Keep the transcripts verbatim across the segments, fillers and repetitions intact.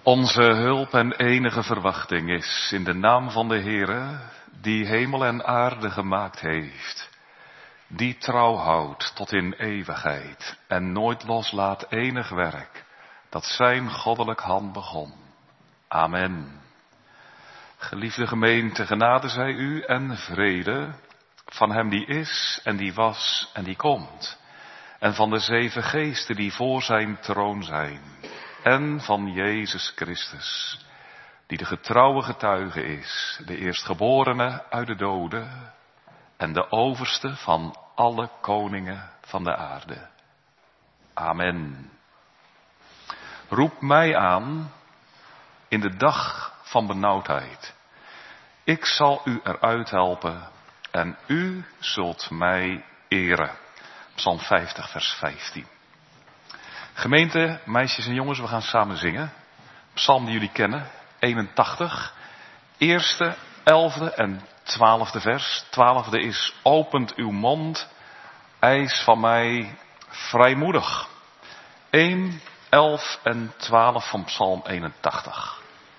Onze hulp en enige verwachting is in de naam van de Heere, die hemel en aarde gemaakt heeft, die trouw houdt tot in eeuwigheid en nooit loslaat enig werk dat zijn goddelijk hand begon. Amen. Geliefde gemeente, genade zij u en vrede van hem die is en die was en die komt, en van de zeven geesten die voor zijn troon zijn, en van Jezus Christus, die de getrouwe getuige is, de eerstgeborene uit de doden en de overste van alle koningen van de aarde. Amen. Roep mij aan in de dag van benauwdheid. Ik zal u eruit helpen en u zult mij eren. Psalm vijftig, vers vijftien. Gemeente, meisjes en jongens, we gaan samen zingen. Psalm die jullie kennen, eenentachtig. Eerste, elfde en twaalfde vers. Twaalfde is, opent uw mond, eis van mij vrijmoedig. één, elf en twaalf van Psalm eenentachtig.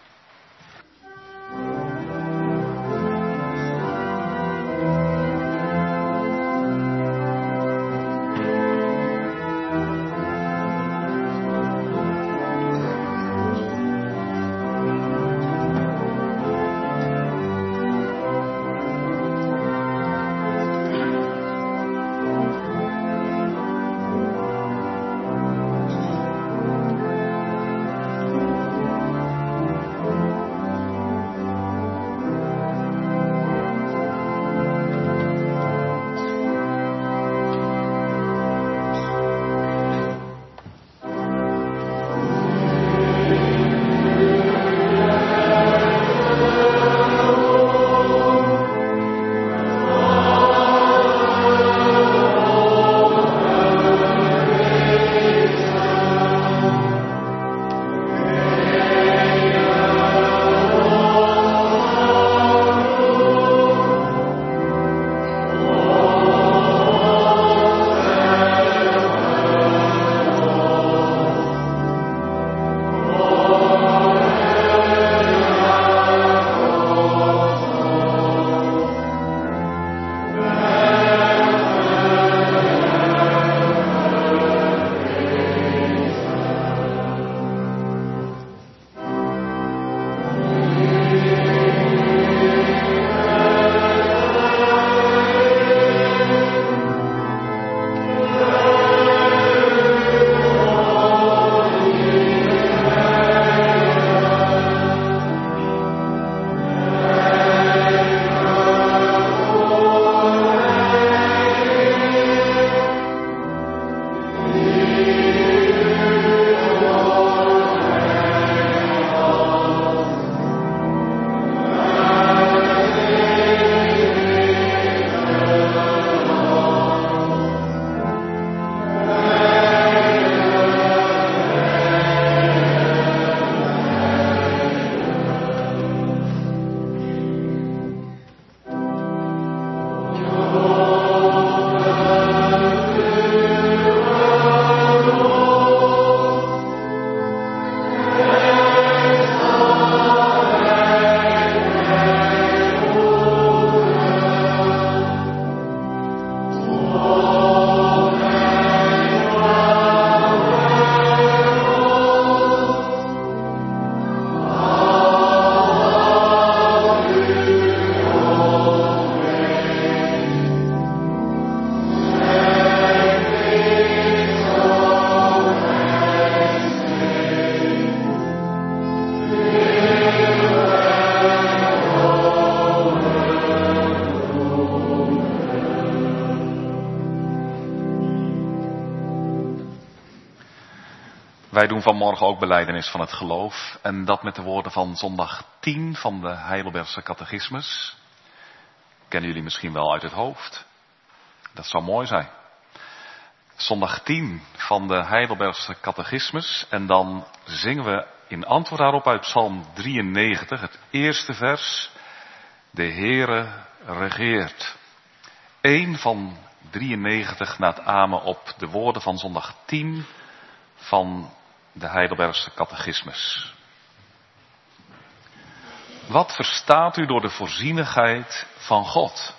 Wij doen vanmorgen ook belijdenis van het geloof. En dat met de woorden van zondag tien van de Heidelbergse catechismus. Kennen jullie misschien wel uit het hoofd. Dat zou mooi zijn. Zondag tien van de Heidelbergse catechismus. En dan zingen we in antwoord daarop uit Psalm drieënnegentig, het eerste vers. De Heere regeert. Eén van drieënnegentig na het amen op de woorden van zondag tien van de Heidelbergse catechismus. Wat verstaat u door de voorzienigheid van God?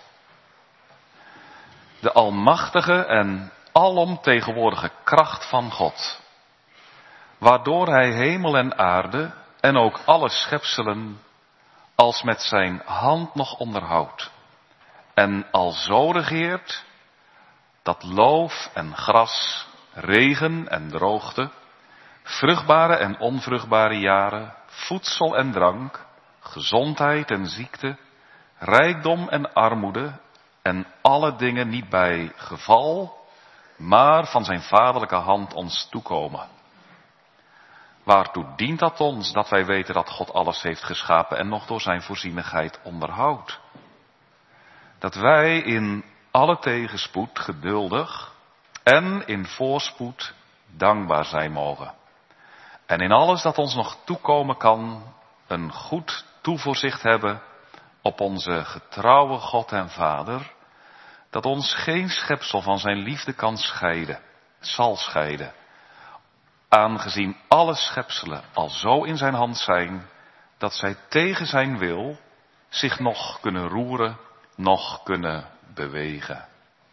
De almachtige en alomtegenwoordige kracht van God, waardoor hij hemel en aarde en ook alle schepselen als met zijn hand nog onderhoudt en alzo regeert dat loof en gras, regen en droogte, vruchtbare en onvruchtbare jaren, voedsel en drank, gezondheid en ziekte, rijkdom en armoede en alle dingen niet bij geval, maar van zijn vaderlijke hand ons toekomen. Waartoe dient dat ons, dat wij weten dat God alles heeft geschapen en nog door zijn voorzienigheid onderhoudt? Dat wij in alle tegenspoed geduldig en in voorspoed dankbaar zijn mogen. En in alles dat ons nog toekomen kan, een goed toevoorzicht hebben op onze getrouwe God en Vader, dat ons geen schepsel van zijn liefde kan scheiden, zal scheiden, aangezien alle schepselen al zo in zijn hand zijn, dat zij tegen zijn wil zich nog kunnen roeren, nog kunnen bewegen.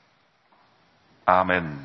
Amen.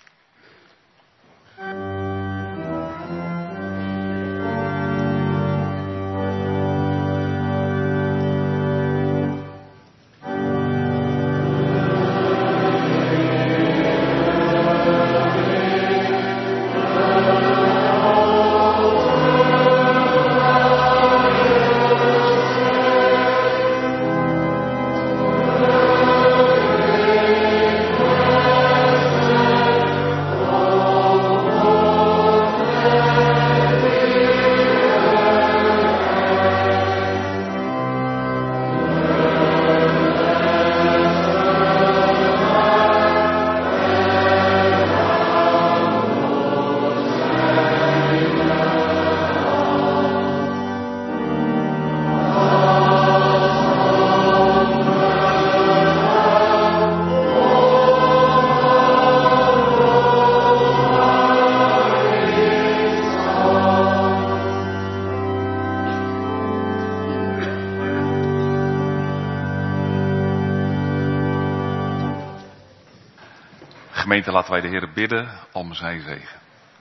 Gemeente, laten wij de Heer bidden om zijn zegen.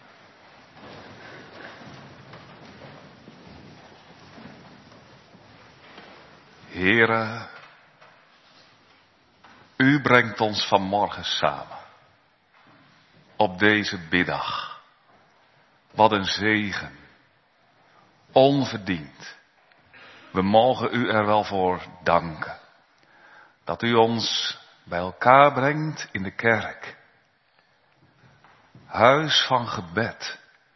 Heere, u brengt ons vanmorgen samen. Op deze biddag. Wat een zegen. Onverdiend. We mogen u er wel voor danken. Dat u ons bij elkaar brengt in de kerk. Huis van gebed.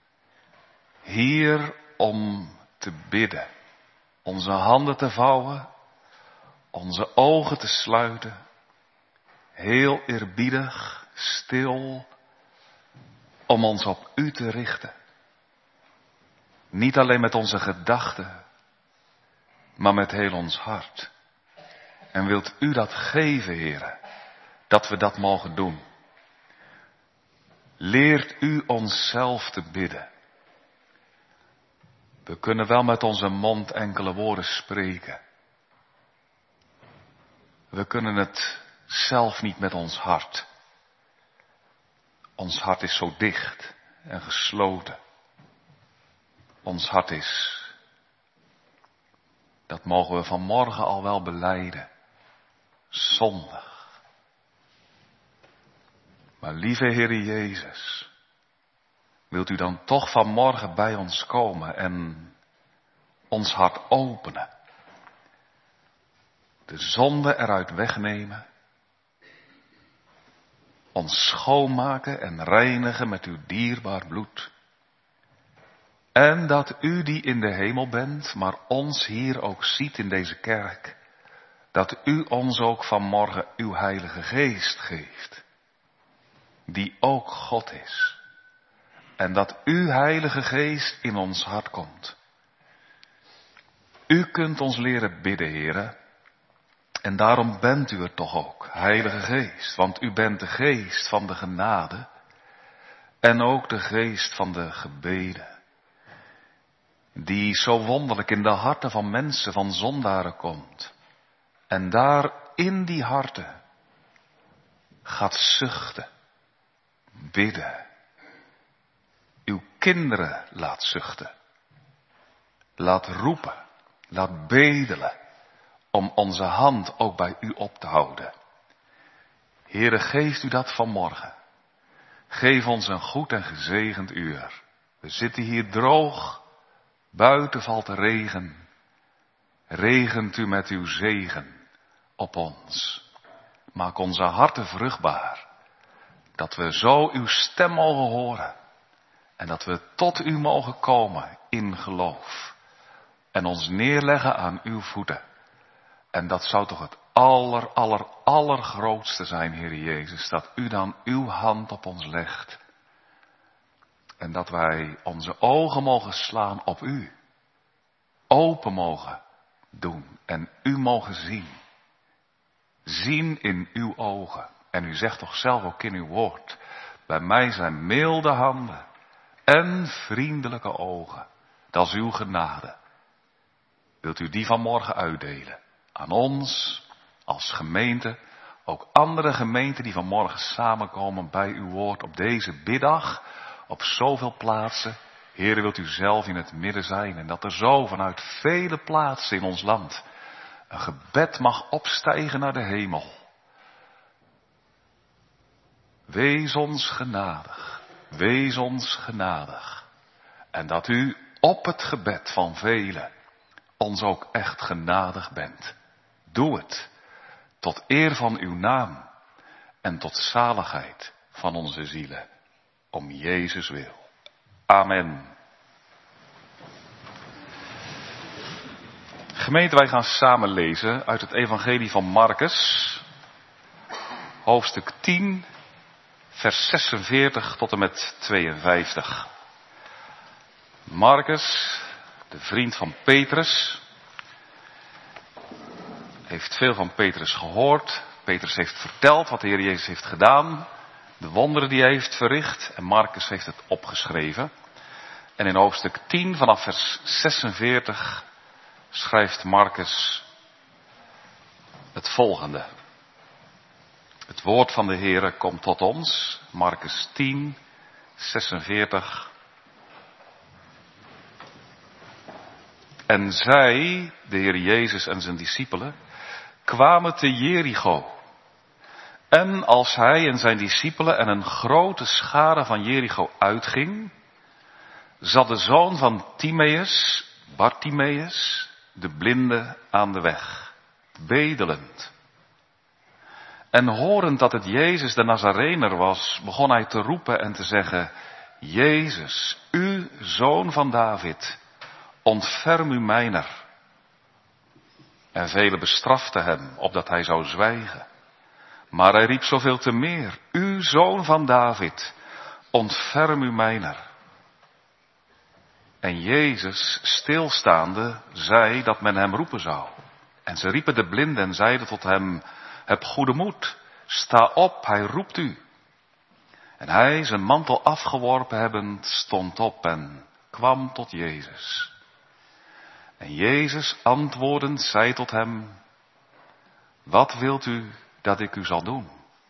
Hier om te bidden. Onze handen te vouwen. Onze ogen te sluiten. Heel eerbiedig, stil. Om ons op u te richten. Niet alleen met onze gedachten. Maar met heel ons hart. En wilt u dat geven, Heere. Dat we dat mogen doen. Leert u onszelf te bidden. We kunnen wel met onze mond enkele woorden spreken. We kunnen het zelf niet met ons hart. Ons hart is zo dicht en gesloten. Ons hart is, dat mogen we vanmorgen al wel belijden, zondig. Maar lieve Heere Jezus, wilt u dan toch vanmorgen bij ons komen en ons hart openen. De zonde eruit wegnemen. Ons schoonmaken en reinigen met uw dierbaar bloed. En dat u die in de hemel bent, maar ons hier ook ziet in deze kerk. Dat u ons ook vanmorgen uw Heilige Geest geeft. Die ook God is. En dat uw Heilige Geest in ons hart komt. U kunt ons leren bidden, Heere. En daarom bent u er toch ook, Heilige Geest. Want u bent de Geest van de genade. En ook de Geest van de gebeden. die zo wonderlijk in de harten van mensen, van zondaren komt. En daar in die harten gaat zuchten, bidden. Uw kinderen laat zuchten. Laat roepen, laat bedelen, om onze hand ook bij u op te houden. Heere, geeft u dat vanmorgen. Geef ons een goed en gezegend uur. We zitten hier droog, buiten valt de regen. Regent u met uw zegen op ons. Maak onze harten vruchtbaar, dat we zo uw stem mogen horen. En dat we tot u mogen komen in geloof. En ons neerleggen aan uw voeten. En dat zou toch het aller, aller, allergrootste zijn, Heer Jezus. Dat u dan uw hand op ons legt. En dat wij onze ogen mogen slaan op u. Open mogen doen. En u mogen zien. Zien in uw ogen. En u zegt toch zelf ook in uw woord. Bij mij zijn milde handen. En vriendelijke ogen. Dat is uw genade. Wilt u die vanmorgen uitdelen? Aan ons, als gemeente, ook andere gemeenten die vanmorgen samenkomen bij uw woord op deze biddag, op zoveel plaatsen. Heer, wilt u zelf in het midden zijn en dat er zo vanuit vele plaatsen in ons land een gebed mag opstijgen naar de hemel. Wees ons genadig, wees ons genadig. En dat u op het gebed van velen ons ook echt genadig bent. Doe het, tot eer van uw naam en tot zaligheid van onze zielen, om Jezus wil. Amen. Gemeente, wij gaan samen lezen uit het evangelie van Marcus, hoofdstuk tien, vers zesenveertig tot en met tweeënvijftig. Marcus, de vriend van Petrus, heeft veel van Petrus gehoord. Petrus heeft verteld wat de Heer Jezus heeft gedaan, de wonderen die hij heeft verricht, en Marcus heeft het opgeschreven. En in hoofdstuk tien vanaf vers zesenveertig schrijft Marcus het volgende. Het woord van de Heere komt tot ons, Marcus tien, zesenveertig. En zij, de Heer Jezus en zijn discipelen, kwamen te Jericho. En als hij en zijn discipelen en een grote schare van Jericho uitging, zat de zoon van Timeus, Bartimeus, de blinde, aan de weg, bedelend. En horend dat het Jezus de Nazarener was, begon hij te roepen en te zeggen: Jezus, u zoon van David, ontferm u mijner. En velen bestraften hem, opdat hij zou zwijgen. Maar hij riep zoveel te meer: u zoon van David, ontferm u mijner. En Jezus, stilstaande, zei dat men hem roepen zou. En ze riepen de blinde en zeiden tot hem: heb goede moed, sta op, hij roept u. En hij, zijn mantel afgeworpen hebbend, stond op en kwam tot Jezus. En Jezus antwoordend zei tot hem: wat wilt u dat ik u zal doen?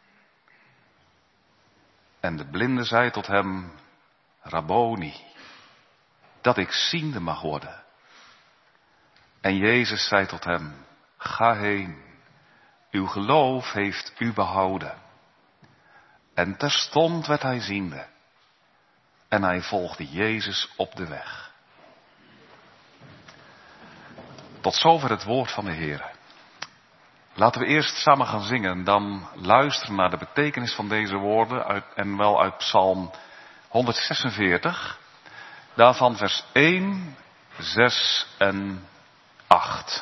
En de blinde zei tot hem: Rabboni, dat ik ziende mag worden. En Jezus zei tot hem: ga heen, uw geloof heeft u behouden. En terstond werd hij ziende. En hij volgde Jezus op de weg. Tot zover het woord van de Heer. Laten we eerst samen gaan zingen, dan luisteren naar de betekenis van deze woorden uit, en wel uit Psalm honderdzesenveertig. Daarvan vers één, zes en acht.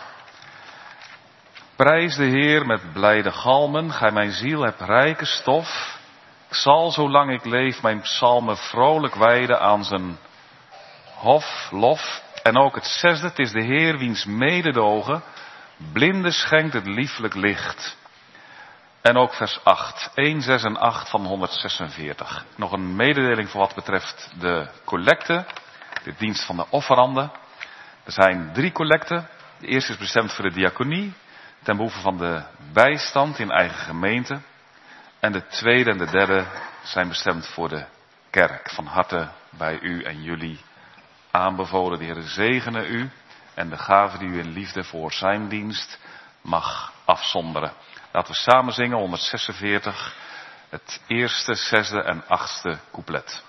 Prijs de Heer met blijde galmen, gij mijn ziel hebt rijke stof. Ik zal, zolang ik leef, mijn psalmen vrolijk wijden aan zijn hof, lof. En ook het zesde, het is de Heer wiens mededogen blinden schenkt het lieflijk licht. En ook vers acht, één, zes en acht van honderdzesenveertig. Nog een mededeling voor wat betreft de collecte, de dienst van de offeranden. Er zijn drie collecten. De eerste is bestemd voor de diaconie, ten behoeve van de bijstand in eigen gemeente. En de tweede en de derde zijn bestemd voor de kerk. Van harte bij u en jullie aanbevolen. De Heer zegene u en de gave die u in liefde voor zijn dienst mag afzonderen. Laten we samen zingen, honderdzesenveertig, het eerste, zesde en achtste couplet.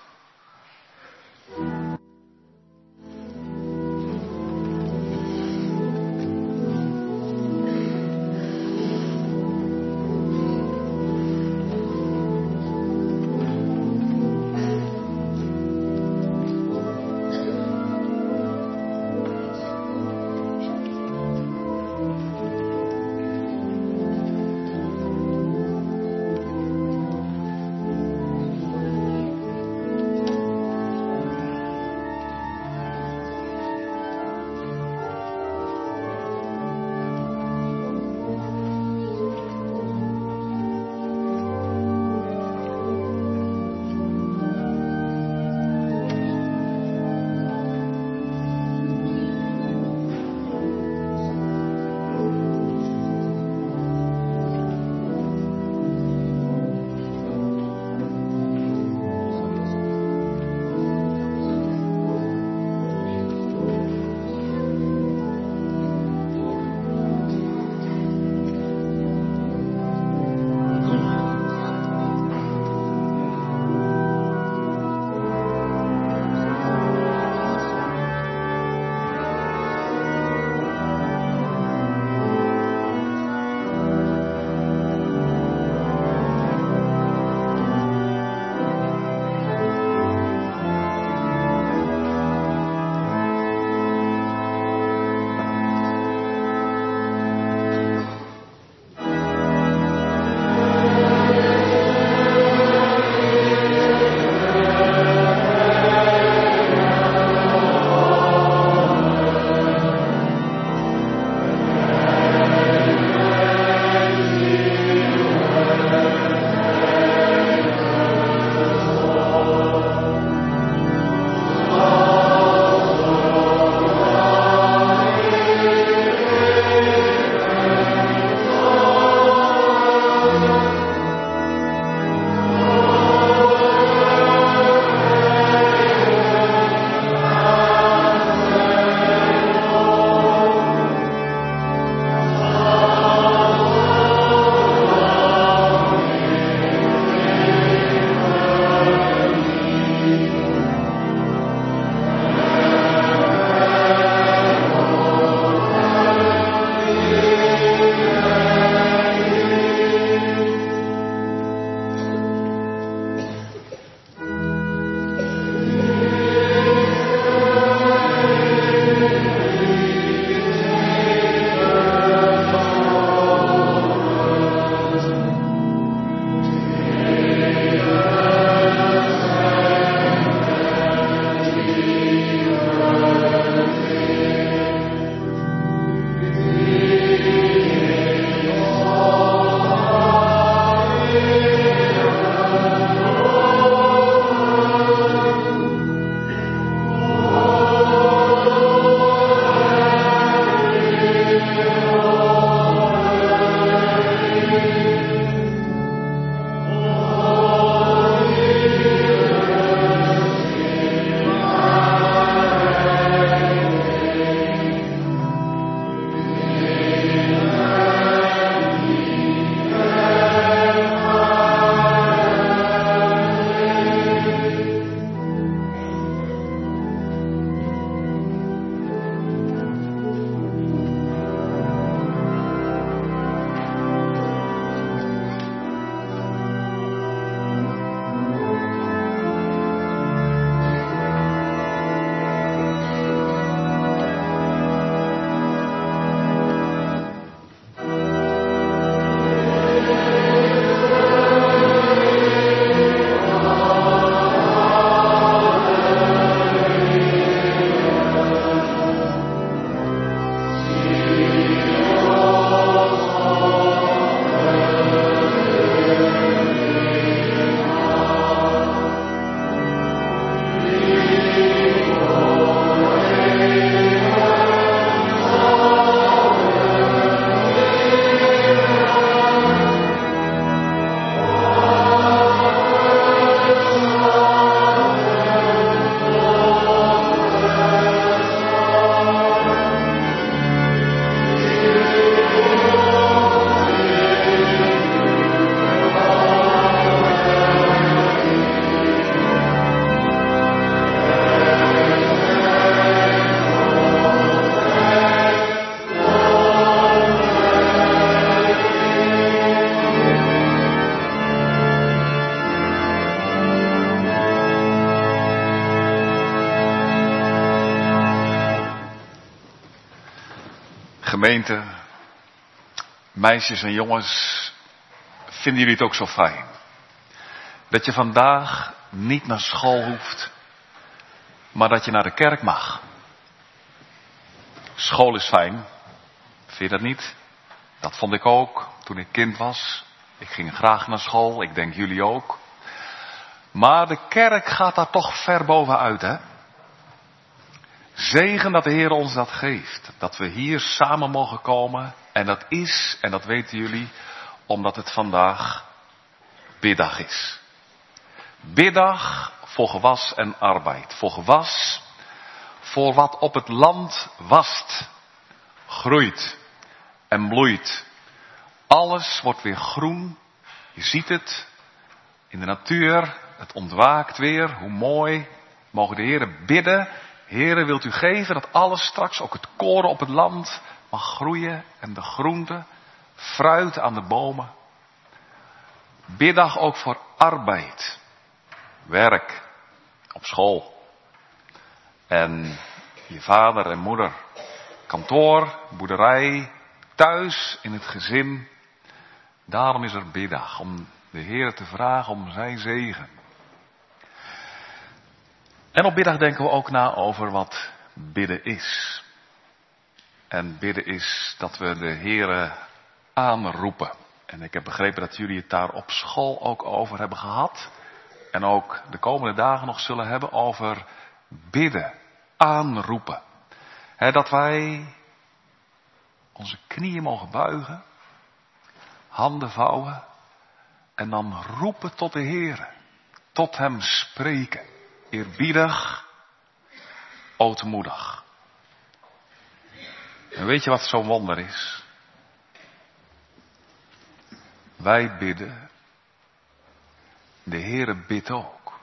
Gemeente, meisjes en jongens, vinden jullie het ook zo fijn? Dat je vandaag niet naar school hoeft, maar dat je naar de kerk mag. School is fijn, vind je dat niet? Dat vond ik ook toen ik kind was. Ik ging graag naar school, ik denk jullie ook. Maar de kerk gaat daar toch ver bovenuit, hè? Zegen dat de Heer ons dat geeft. Dat we hier samen mogen komen. En dat is, en dat weten jullie, omdat het vandaag biddag is. Biddag voor gewas en arbeid. Voor gewas, voor wat op het land wast, groeit en bloeit. Alles wordt weer groen. Je ziet het in de natuur. Het ontwaakt weer. Hoe mooi. Mogen de Heer bidden. Heere, wilt u geven dat alles straks, ook het koren op het land, mag groeien en de groente, fruit aan de bomen. Biddag ook voor arbeid, werk, op school. En je vader en moeder, kantoor, boerderij, thuis, in het gezin. Daarom is er biddag, om de Heer te vragen om zijn zegen. En op biddag denken we ook na over wat bidden is. En bidden is dat we de Heere aanroepen. En ik heb begrepen dat jullie het daar op school ook over hebben gehad. En ook de komende dagen nog zullen hebben over bidden, aanroepen. He, dat wij onze knieën mogen buigen, handen vouwen en dan roepen tot de Heere. Tot hem spreken. Eerbiedig, ootmoedig. En weet je wat zo'n wonder is? Wij bidden. De Heere bidt ook.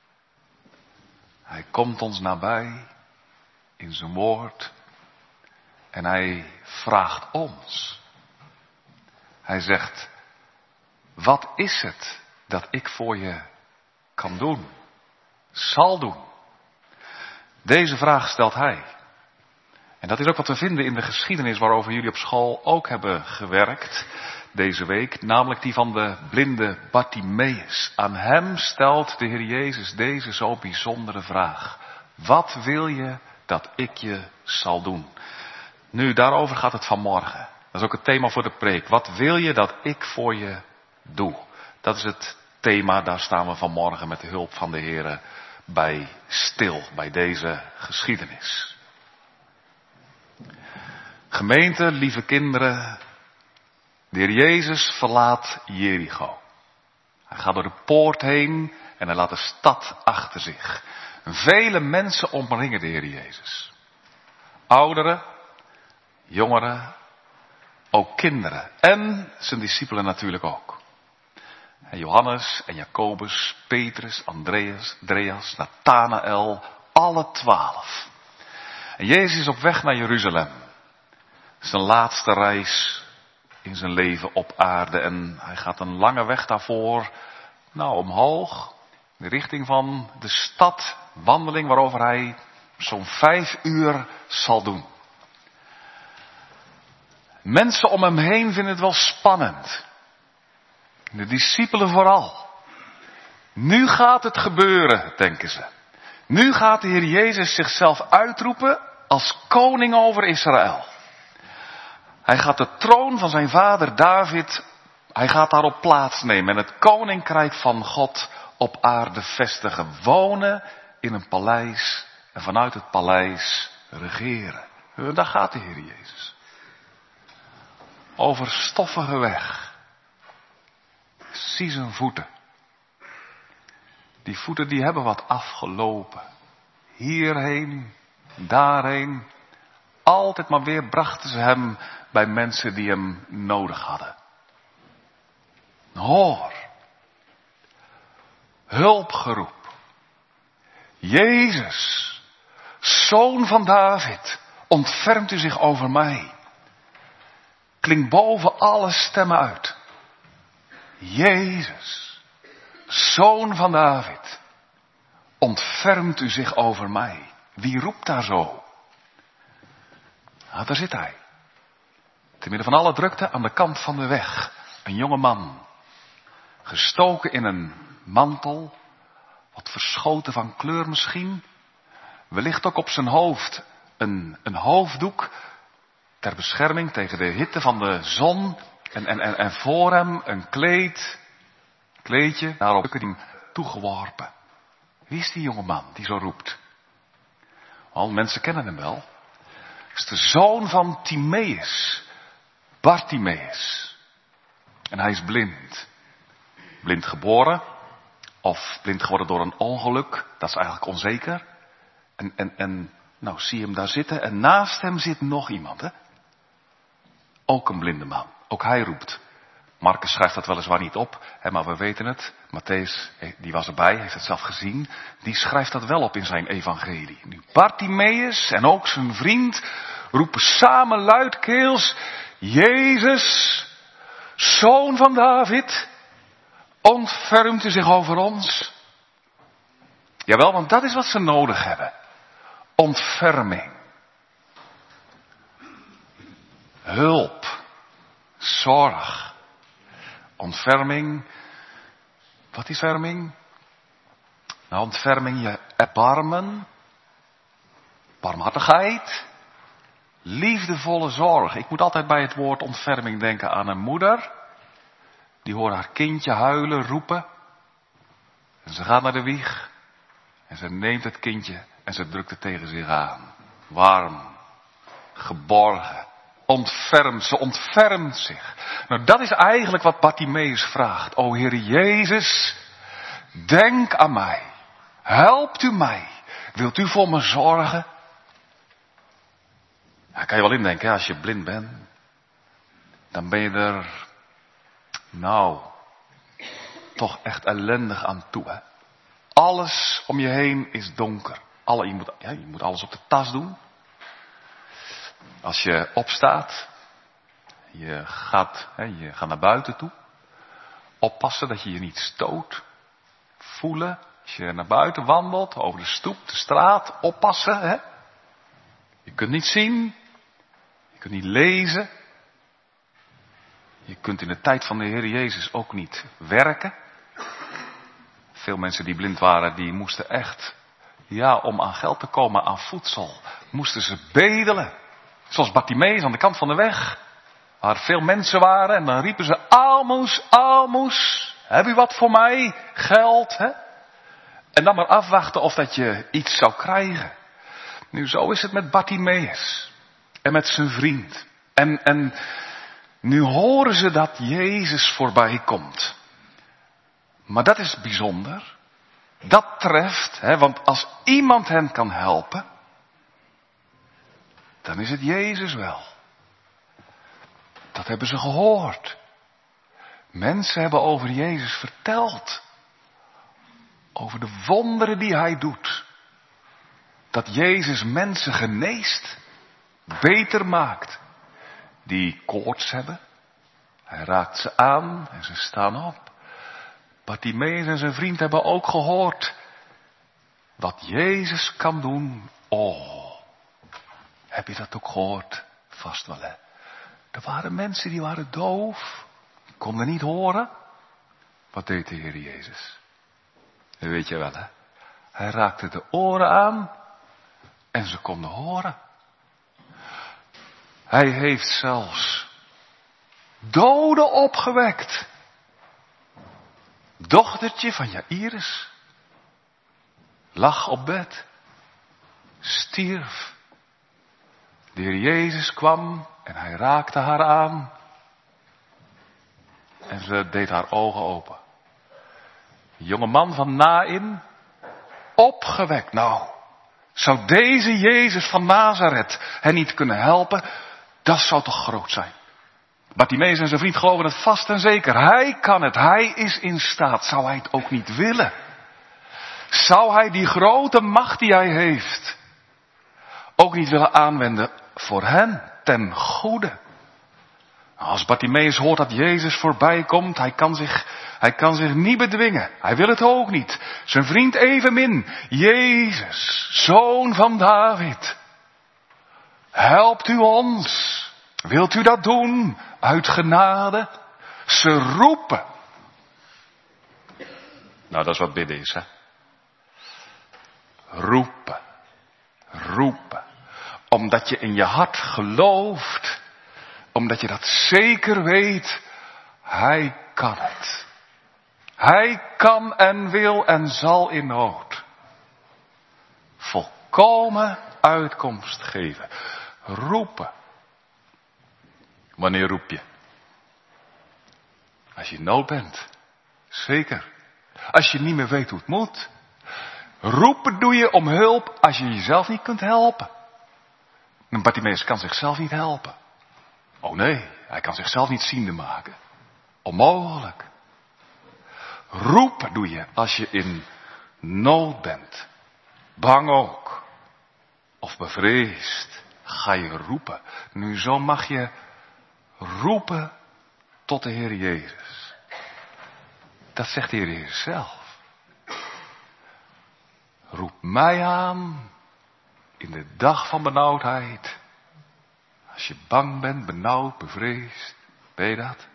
Hij komt ons nabij in zijn woord. En hij vraagt ons. Hij zegt, wat is het dat ik voor je kan doen? Zal doen. Deze vraag stelt hij. En dat is ook wat we vinden in de geschiedenis waarover jullie op school ook hebben gewerkt deze week. Namelijk die van de blinde Bartimeus. Aan hem stelt de Heer Jezus deze zo bijzondere vraag. Wat wil je dat ik je zal doen? Nu, daarover gaat het vanmorgen. Dat is ook het thema voor de preek. Wat wil je dat ik voor je doe? Dat is het thema, daar staan we vanmorgen met de hulp van de Heer bij stil, bij deze geschiedenis. Gemeente, lieve kinderen, de Heer Jezus verlaat Jericho. Hij gaat door de poort heen en hij laat de stad achter zich. Vele mensen omringen de Heer Jezus. Ouderen, jongeren, ook kinderen en zijn discipelen natuurlijk ook. En Johannes en Jacobus, Petrus, Andreas, Andreas, Nathanael, alle twaalf. En Jezus is op weg naar Jeruzalem. Zijn laatste reis in zijn leven op aarde. En hij gaat een lange weg daarvoor, nou omhoog, in de richting van de stad, wandeling waarover hij zo'n vijf uur zal doen. Mensen om hem heen vinden het wel spannend. De discipelen vooral. Nu gaat het gebeuren, denken ze. Nu gaat de Heer Jezus zichzelf uitroepen als koning over Israël. Hij gaat de troon van zijn vader David, hij gaat daarop plaatsnemen en het koninkrijk van God op aarde vestigen. Wonen in een paleis en vanuit het paleis regeren. Daar gaat de Heer Jezus. Over stoffige weg. Zie zijn voeten. Die voeten die hebben wat afgelopen. Hierheen, daarheen. Altijd maar weer brachten ze hem bij mensen die hem nodig hadden. Hoor. Hulpgeroep. Jezus, Zoon van David, ontfermt u zich over mij. Klinkt boven alle stemmen uit. Jezus, Zoon van David, ontfermt u zich over mij. Wie roept daar zo? Nou, daar zit hij. Te midden van alle drukte aan de kant van de weg. Een jonge man. Gestoken in een mantel. Wat verschoten van kleur misschien. Wellicht ook op zijn hoofd een, een hoofddoek. Ter bescherming tegen de hitte van de zon. En, en, en, en voor hem een kleed. Kleedje. Daarop hem toegeworpen. Wie is die jonge man die zo roept? Al mensen kennen hem wel. Het is de zoon van Timaeus. Bartimaeus. En hij is blind. Blind geboren. Of blind geworden door een ongeluk. Dat is eigenlijk onzeker. En, en, en nou zie je hem daar zitten. En naast hem zit nog iemand. Hè? Ook een blinde man. Ook hij roept. Marcus schrijft dat weliswaar niet op. Hè, maar we weten het. Matthäus, die was erbij. Heeft het zelf gezien. Die schrijft dat wel op in zijn evangelie. Nu Bartimaeus en ook zijn vriend roepen samen luidkeels. Jezus, Zoon van David, ontfermt u zich over ons? Jawel, want dat is wat ze nodig hebben. Ontferming. Hulp. Zorg. Ontferming. Wat is verming? Nou, ontferming, je erbarmen. Barmhartigheid. Liefdevolle zorg. Ik moet altijd bij het woord ontferming denken aan een moeder. Die hoort haar kindje huilen, roepen. En ze gaat naar de wieg. En ze neemt het kindje en ze drukt het tegen zich aan. Warm. Geborgen. Ontfermt. Ze ontfermt zich. Nou, dat is eigenlijk wat Bartimaeus vraagt. O Heer Jezus, denk aan mij. Helpt u mij. Wilt u voor me zorgen? Ja, kan je wel indenken, als je blind bent. Dan ben je er, nou, toch echt ellendig aan toe. Hè? Alles om je heen is donker. Alle, je, moet, ja, je moet alles op de tas doen. Als je opstaat, je gaat, hè, je gaat naar buiten toe. Oppassen dat je je niet stoot. Voelen, als je naar buiten wandelt, over de stoep, de straat, oppassen. Hè? Je kunt niet zien. Je kunt niet lezen. Je kunt in de tijd van de Heer Jezus ook niet werken. Veel mensen die blind waren, die moesten echt, ja, om aan geld te komen, aan voedsel, moesten ze bedelen. Zoals Bartimaeus aan de kant van de weg. Waar veel mensen waren en dan riepen ze, aalmoes, aalmoes, heb u wat voor mij? Geld, hè? En dan maar afwachten of dat je iets zou krijgen. Nu, zo is het met Bartimaeus. En met zijn vriend. En, en nu horen ze dat Jezus voorbij komt. Maar dat is bijzonder. Dat treft, hè, want als iemand hen kan helpen, dan is het Jezus wel. Dat hebben ze gehoord. Mensen hebben over Jezus verteld. Over de wonderen die hij doet. Dat Jezus mensen geneest. Beter maakt. Die koorts hebben. Hij raakt ze aan en ze staan op. Bartimaeus en zijn vriend hebben ook gehoord. Wat Jezus kan doen. Oh. Heb je dat ook gehoord? Vast wel, hè. Er waren mensen die waren doof. Konden niet horen. Wat deed de Heer Jezus? Dat weet je wel, hè. Hij raakte de oren aan. En ze konden horen. Hij heeft zelfs doden opgewekt. Dochtertje van Jairus lag op bed. Stierf. De Heer Jezus kwam en hij raakte haar aan. En ze deed haar ogen open. De jonge man van Naïn, opgewekt. Nou, zou deze Jezus van Nazareth hen niet kunnen helpen? Dat zou toch groot zijn. Bartimaeus en zijn vriend geloven het vast en zeker. Hij kan het, hij is in staat. Zou hij het ook niet willen? Zou hij die grote macht die hij heeft ook niet willen aanwenden voor hen ten goede? Als Bartimaeus hoort dat Jezus voorbij komt, hij kan zich, hij kan zich niet bedwingen. Hij wil het ook niet. Zijn vriend evenmin. Jezus, Zoon van David, helpt u ons. Wilt u dat doen uit genade? Ze roepen. Nou, dat is wat bidden is, hè. Roepen. Roepen. Omdat je in je hart gelooft. Omdat je dat zeker weet. Hij kan het. Hij kan en wil en zal in nood volkomen uitkomst geven. Roepen. Wanneer roep je? Als je in nood bent. Zeker. Als je niet meer weet hoe het moet. Roepen doe je om hulp als je jezelf niet kunt helpen. Een Bartimeus kan zichzelf niet helpen. Oh nee, hij kan zichzelf niet ziende maken. Onmogelijk. Roepen doe je als je in nood bent. Bang ook. Of bevreesd. Ga je roepen. Nu zo mag je roepen tot de Heer Jezus. Dat zegt de Heer Jezus zelf. Roep mij aan in de dag van benauwdheid. Als je bang bent, benauwd, bevreesd. Ben je dat?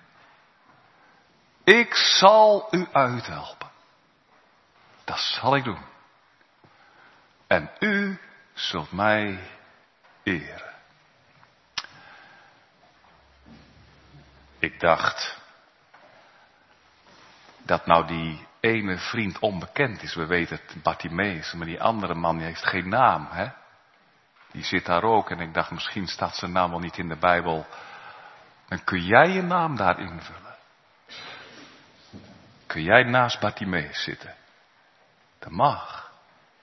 Ik zal u uithelpen. Dat zal ik doen. En u zult mij eren. Ik dacht dat nou die ene vriend onbekend is. We weten het, Bartimeus, maar die andere man die heeft geen naam, hè? Die zit daar ook en ik dacht misschien staat zijn naam wel niet in de Bijbel. Dan kun jij je naam daar invullen. Kun jij naast Bartimeus zitten? Dat mag.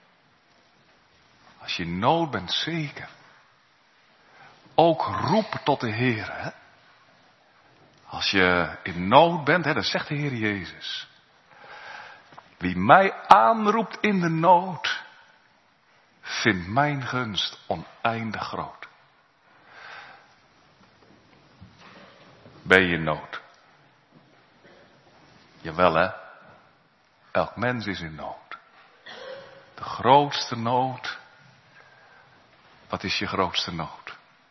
Als je in nood bent, zeker. Ook roepen tot de Heer, hè? Als je in nood bent, hè, dan zegt de Heer Jezus. Wie mij aanroept in de nood, vindt mijn gunst oneindig groot. Ben je in nood? Jawel, hè? Elk mens is in nood. De grootste nood. Wat is je grootste nood?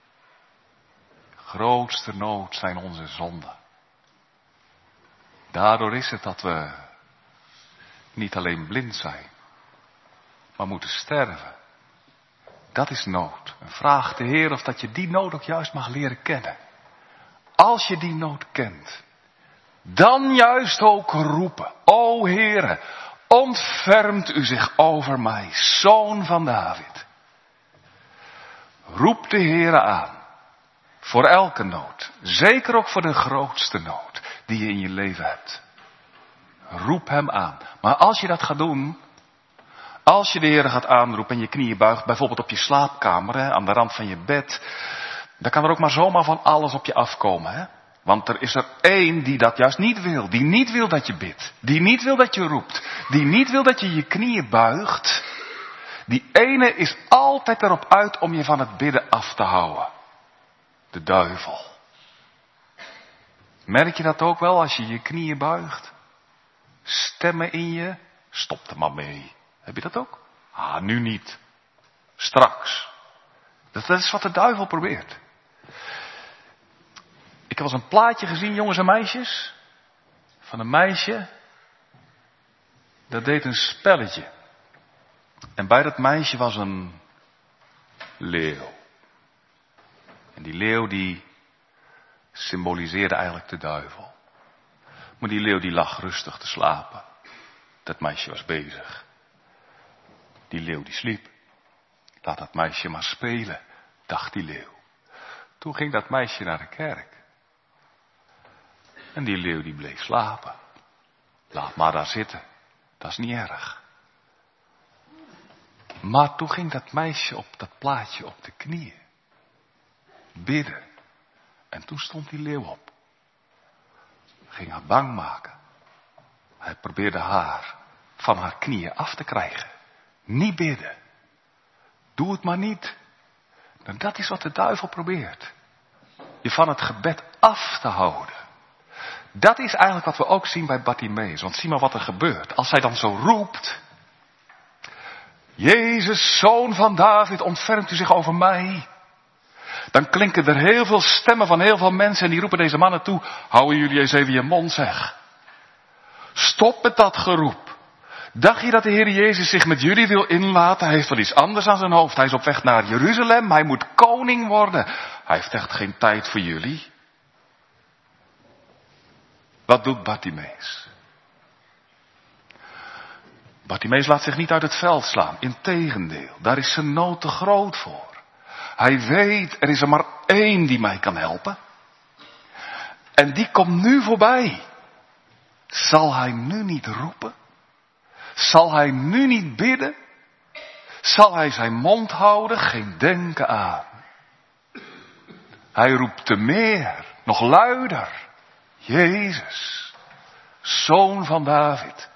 Grootste nood zijn onze zonden. Daardoor is het dat we niet alleen blind zijn, maar moeten sterven. Dat is nood. En vraag de Heer of dat je die nood ook juist mag leren kennen. Als je die nood kent, dan juist ook roepen. O Heere, ontfermt u zich over mij, zoon van David. Roep de Heere aan. Voor elke nood. Zeker ook voor de grootste nood die je in je leven hebt. Roep hem aan. Maar als je dat gaat doen. Als je de Heer gaat aanroepen en je knieën buigt. Bijvoorbeeld op je slaapkamer. Hè, aan de rand van je bed. Dan kan er ook maar zomaar van alles op je afkomen. Hè? Want er is er één die dat juist niet wil. Die niet wil dat je bidt. Die niet wil dat je roept. Die niet wil dat je je knieën buigt. Die ene is altijd erop uit om je van het bidden af te houden. De duivel. Merk je dat ook wel als je je knieën buigt? Stemmen in je, stop er maar mee. Heb je dat ook? Ah, nu niet. Straks. Dat, dat is wat de duivel probeert. Ik heb wel eens een plaatje gezien, jongens en meisjes. Van een meisje. Dat deed een spelletje. En bij dat meisje was een leeuw. En die leeuw die symboliseerde eigenlijk de duivel. Maar die leeuw die lag rustig te slapen. Dat meisje was bezig. Die leeuw die sliep. Laat dat meisje maar spelen, dacht die leeuw. Toen ging dat meisje naar de kerk. En die leeuw die bleef slapen. Laat maar daar zitten. Dat is niet erg. Maar toen ging dat meisje op dat plaatje op de knieën. Bidden. En toen stond die leeuw op. Ging haar bang maken. Hij probeerde haar van haar knieën af te krijgen. Niet bidden. Doe het maar niet. En dat is wat de duivel probeert. Je van het gebed af te houden. Dat is eigenlijk wat we ook zien bij Bartimeus. Want zie maar wat er gebeurt. Als hij dan zo roept. Jezus, zoon van David, ontfermt u zich over mij. Dan klinken er heel veel stemmen van heel veel mensen en die roepen deze mannen toe, houden jullie eens even je mond zeg. Stop met dat geroep. Dacht je dat de Heer Jezus zich met jullie wil inlaten? Hij heeft wel iets anders aan zijn hoofd. Hij is op weg naar Jeruzalem. Hij moet koning worden. Hij heeft echt geen tijd voor jullie. Wat doet Bartimeus? Bartimeus laat zich niet uit het veld slaan. Integendeel, daar is zijn nood te groot voor. Hij weet, er is er maar één die mij kan helpen. En die komt nu voorbij. Zal hij nu niet roepen? Zal hij nu niet bidden? Zal hij zijn mond houden? Geen denken aan. Hij roept te meer, nog luider. Jezus, Zoon van David.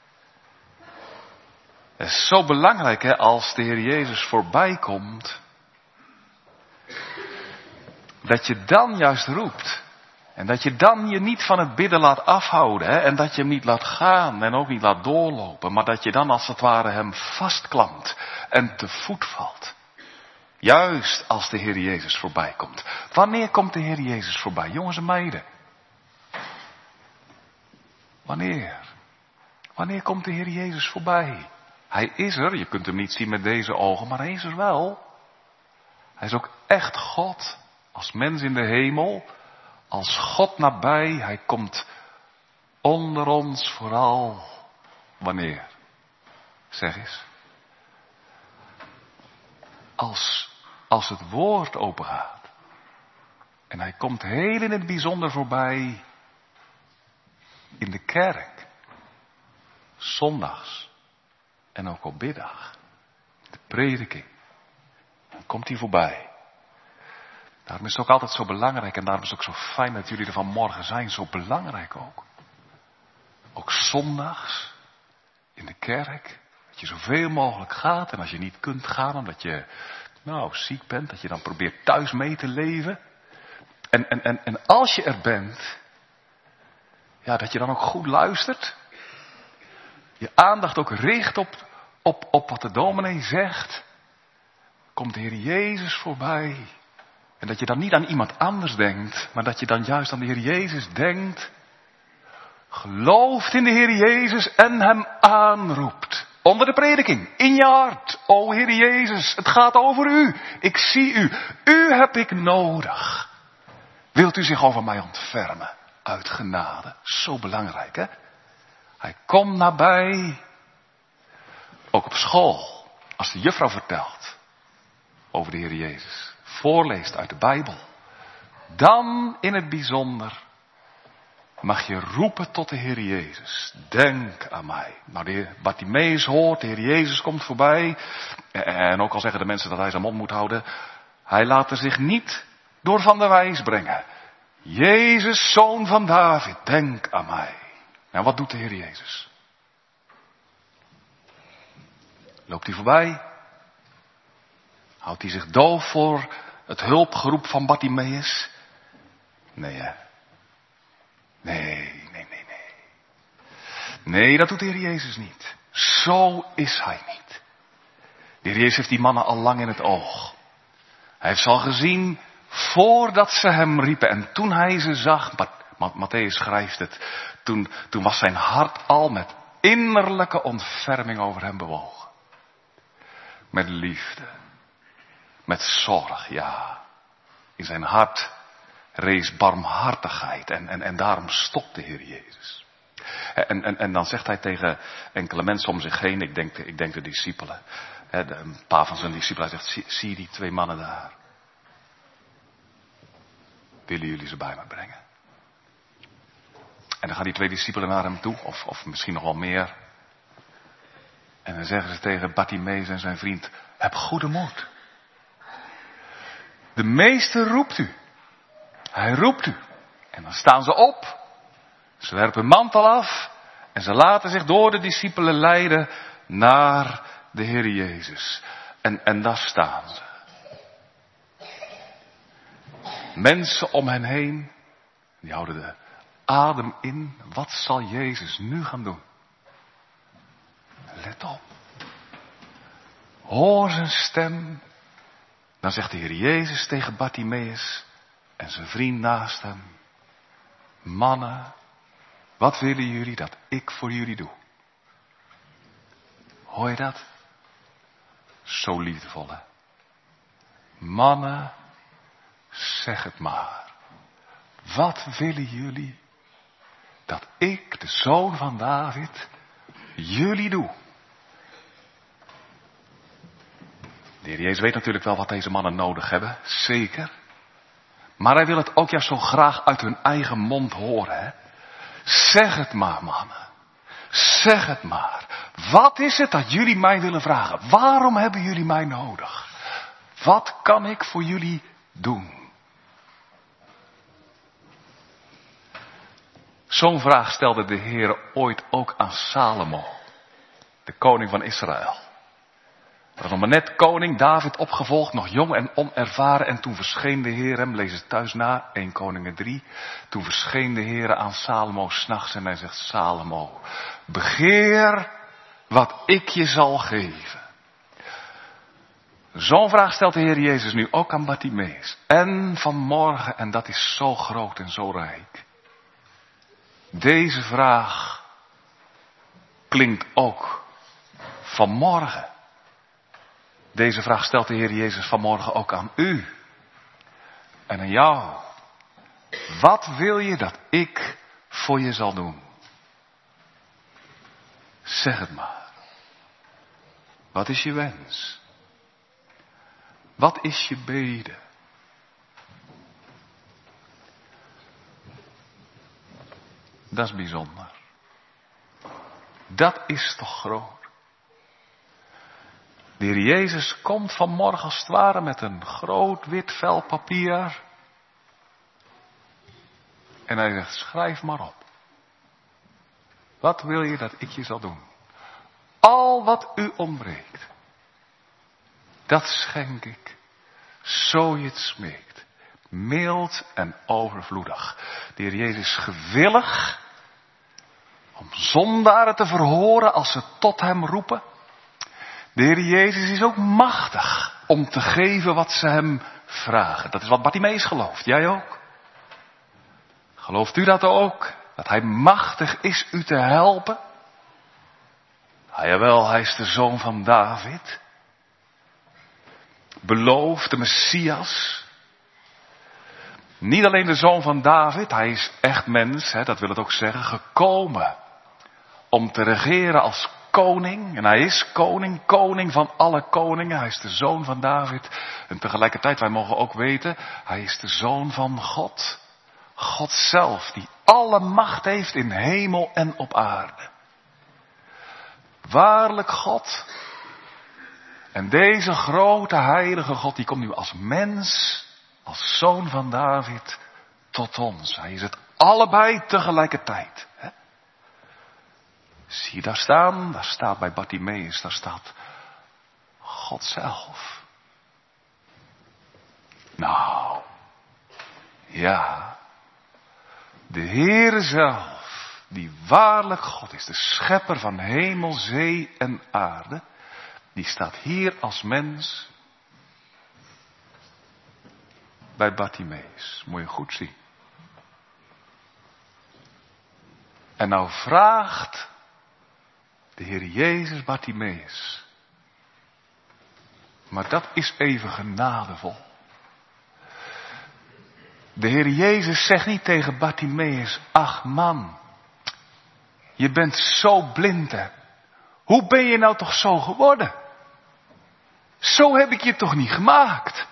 Het is zo belangrijk hè, als de Heer Jezus voorbij komt. Dat je dan juist roept. En dat je dan je niet van het bidden laat afhouden. Hè? En dat je hem niet laat gaan en ook niet laat doorlopen. Maar dat je dan als het ware hem vastklampt en te voet valt. Juist als de Heer Jezus voorbij komt. Wanneer komt de Heer Jezus voorbij? Jongens en meiden. Wanneer? Wanneer komt de Heer Jezus voorbij? Hij is er, je kunt hem niet zien met deze ogen, maar hij is er wel. Hij is ook echt God. Als mens in de hemel. Als God nabij. Hij komt onder ons vooral. Wanneer? Zeg eens. Als, als het woord opengaat. En hij komt heel in het bijzonder voorbij. In de kerk. Zondags. En ook op biddag. De prediking. Dan komt hij voorbij. Daarom is het ook altijd zo belangrijk. En daarom is het ook zo fijn dat jullie er vanmorgen zijn. Zo belangrijk ook. Ook zondags. In de kerk. Dat je zoveel mogelijk gaat. En als je niet kunt gaan omdat je nou ziek bent. Dat je dan probeert thuis mee te leven. En, en, en, en als je er bent. Ja, dat je dan ook goed luistert. Je aandacht ook richt op, op, op wat de dominee zegt. Komt de Heer Jezus voorbij. En dat je dan niet aan iemand anders denkt. Maar dat je dan juist aan de Heer Jezus denkt. Gelooft in de Heer Jezus en hem aanroept. Onder de prediking. In je hart. O Heer Jezus, het gaat over u. Ik zie u. U heb ik nodig. Wilt u zich over mij ontfermen? Uit genade. Zo belangrijk hè. Hij komt nabij. Ook op school. Als de juffrouw vertelt. Over de Heer Jezus. Voorleest uit de Bijbel. Dan in het bijzonder. Mag je roepen tot de Heer Jezus. Denk aan mij. Nou de Heer Bartimeus hoort. De Heer Jezus komt voorbij. En ook al zeggen de mensen dat hij zijn mond moet houden. Hij laat er zich niet door van de wijs brengen. Jezus, Zoon van David. Denk aan mij. Nou, wat doet de Heer Jezus? Loopt hij voorbij? Houdt hij zich doof voor het hulpgeroep van Bartimeus? Nee, hè? Nee, nee, nee, nee. Nee, dat doet de Heer Jezus niet. Zo is hij niet. De Heer Jezus heeft die mannen al lang in het oog. Hij heeft ze al gezien voordat ze hem riepen. En toen hij ze zag, Matthäus schrijft het, toen, toen was zijn hart al met innerlijke ontferming over hem bewogen. Met liefde. Met zorg, ja. In zijn hart rees barmhartigheid. En, en, en daarom stopt de Heer Jezus. En, en, en dan zegt hij tegen enkele mensen om zich heen. Ik denk, ik denk de discipelen. Een paar van zijn discipelen. Hij zegt, zie, zie die twee mannen daar. Willen jullie ze bij me brengen? En dan gaan die twee discipelen naar hem toe. Of, of misschien nog wel meer. En dan zeggen ze tegen Bartimeus en zijn vriend. Heb goede moed. De meester roept u. Hij roept u. En dan staan ze op. Ze werpen mantel af. En ze laten zich door de discipelen leiden naar de Heer Jezus. En, en daar staan ze. Mensen om hen heen. Die houden de adem in. Wat zal Jezus nu gaan doen? Let op. Hoor zijn stem. Dan zegt de Heer Jezus tegen Bartimeus en zijn vriend naast hem: mannen, wat willen jullie dat ik voor jullie doe? Hoor je dat? Zo liefdevol, hè? Mannen, zeg het maar. Wat willen jullie dat ik, de zoon van David, jullie doe? De Heer Jezus weet natuurlijk wel wat deze mannen nodig hebben, zeker. Maar hij wil het ook juist zo graag uit hun eigen mond horen, hè? Zeg het maar, mannen. Zeg het maar. Wat is het dat jullie mij willen vragen? Waarom hebben jullie mij nodig? Wat kan ik voor jullie doen? Zo'n vraag stelde de Heer ooit ook aan Salomo, de koning van Israël. Er was nog maar net koning, David opgevolgd, nog jong en onervaren. En toen verscheen de Heer hem, lees het thuis na, Eerste Koningen drie. Toen verscheen de Heer aan Salomo 's nachts en hij zegt: Salomo, begeer wat ik je zal geven. Zo'n vraag stelt de Heer Jezus nu ook aan Bartimeus. En vanmorgen, en dat is zo groot en zo rijk. Deze vraag klinkt ook vanmorgen. Deze vraag stelt de Heer Jezus vanmorgen ook aan u. En aan jou. Wat wil je dat ik voor je zal doen? Zeg het maar. Wat is je wens? Wat is je bede? Dat is bijzonder. Dat is toch groot. De Heer Jezus komt vanmorgen als het ware met een groot wit vel papier. En hij zegt: schrijf maar op. Wat wil je dat ik je zal doen? Al wat u ontbreekt. Dat schenk ik. Zo je het smeekt. Mild en overvloedig. De Heer Jezus is gewillig om zondaren te verhoren als ze tot hem roepen. De Heer Jezus is ook machtig om te geven wat ze hem vragen. Dat is wat Bartimeus gelooft. Jij ook? Gelooft u dat ook? Dat hij machtig is u te helpen? Ah, jawel, hij is de zoon van David. Beloofde Messias. Niet alleen de zoon van David, hij is echt mens, hè, dat wil het ook zeggen, gekomen om te regeren als koning. En hij is koning, koning van alle koningen. Hij is de zoon van David. En tegelijkertijd, wij mogen ook weten, hij is de zoon van God. God zelf, die alle macht heeft in hemel en op aarde. Waarlijk God. En deze grote heilige God, die komt nu als mens, als zoon van David, tot ons. Hij is het allebei tegelijkertijd. Hè? Zie je daar staan? Daar staat bij Bartimeus, daar staat God zelf. Nou, ja, de Heere zelf, die waarlijk God is, de schepper van hemel, zee en aarde, die staat hier als mens bij Bartimeus. Moet je goed zien. En nou vraagt de Heer Jezus Bartimeus. Maar dat is even genadevol. De Heer Jezus zegt niet tegen Bartimeus: ach man, je bent zo blind hè. Hoe ben je nou toch zo geworden? Zo heb ik je toch niet gemaakt?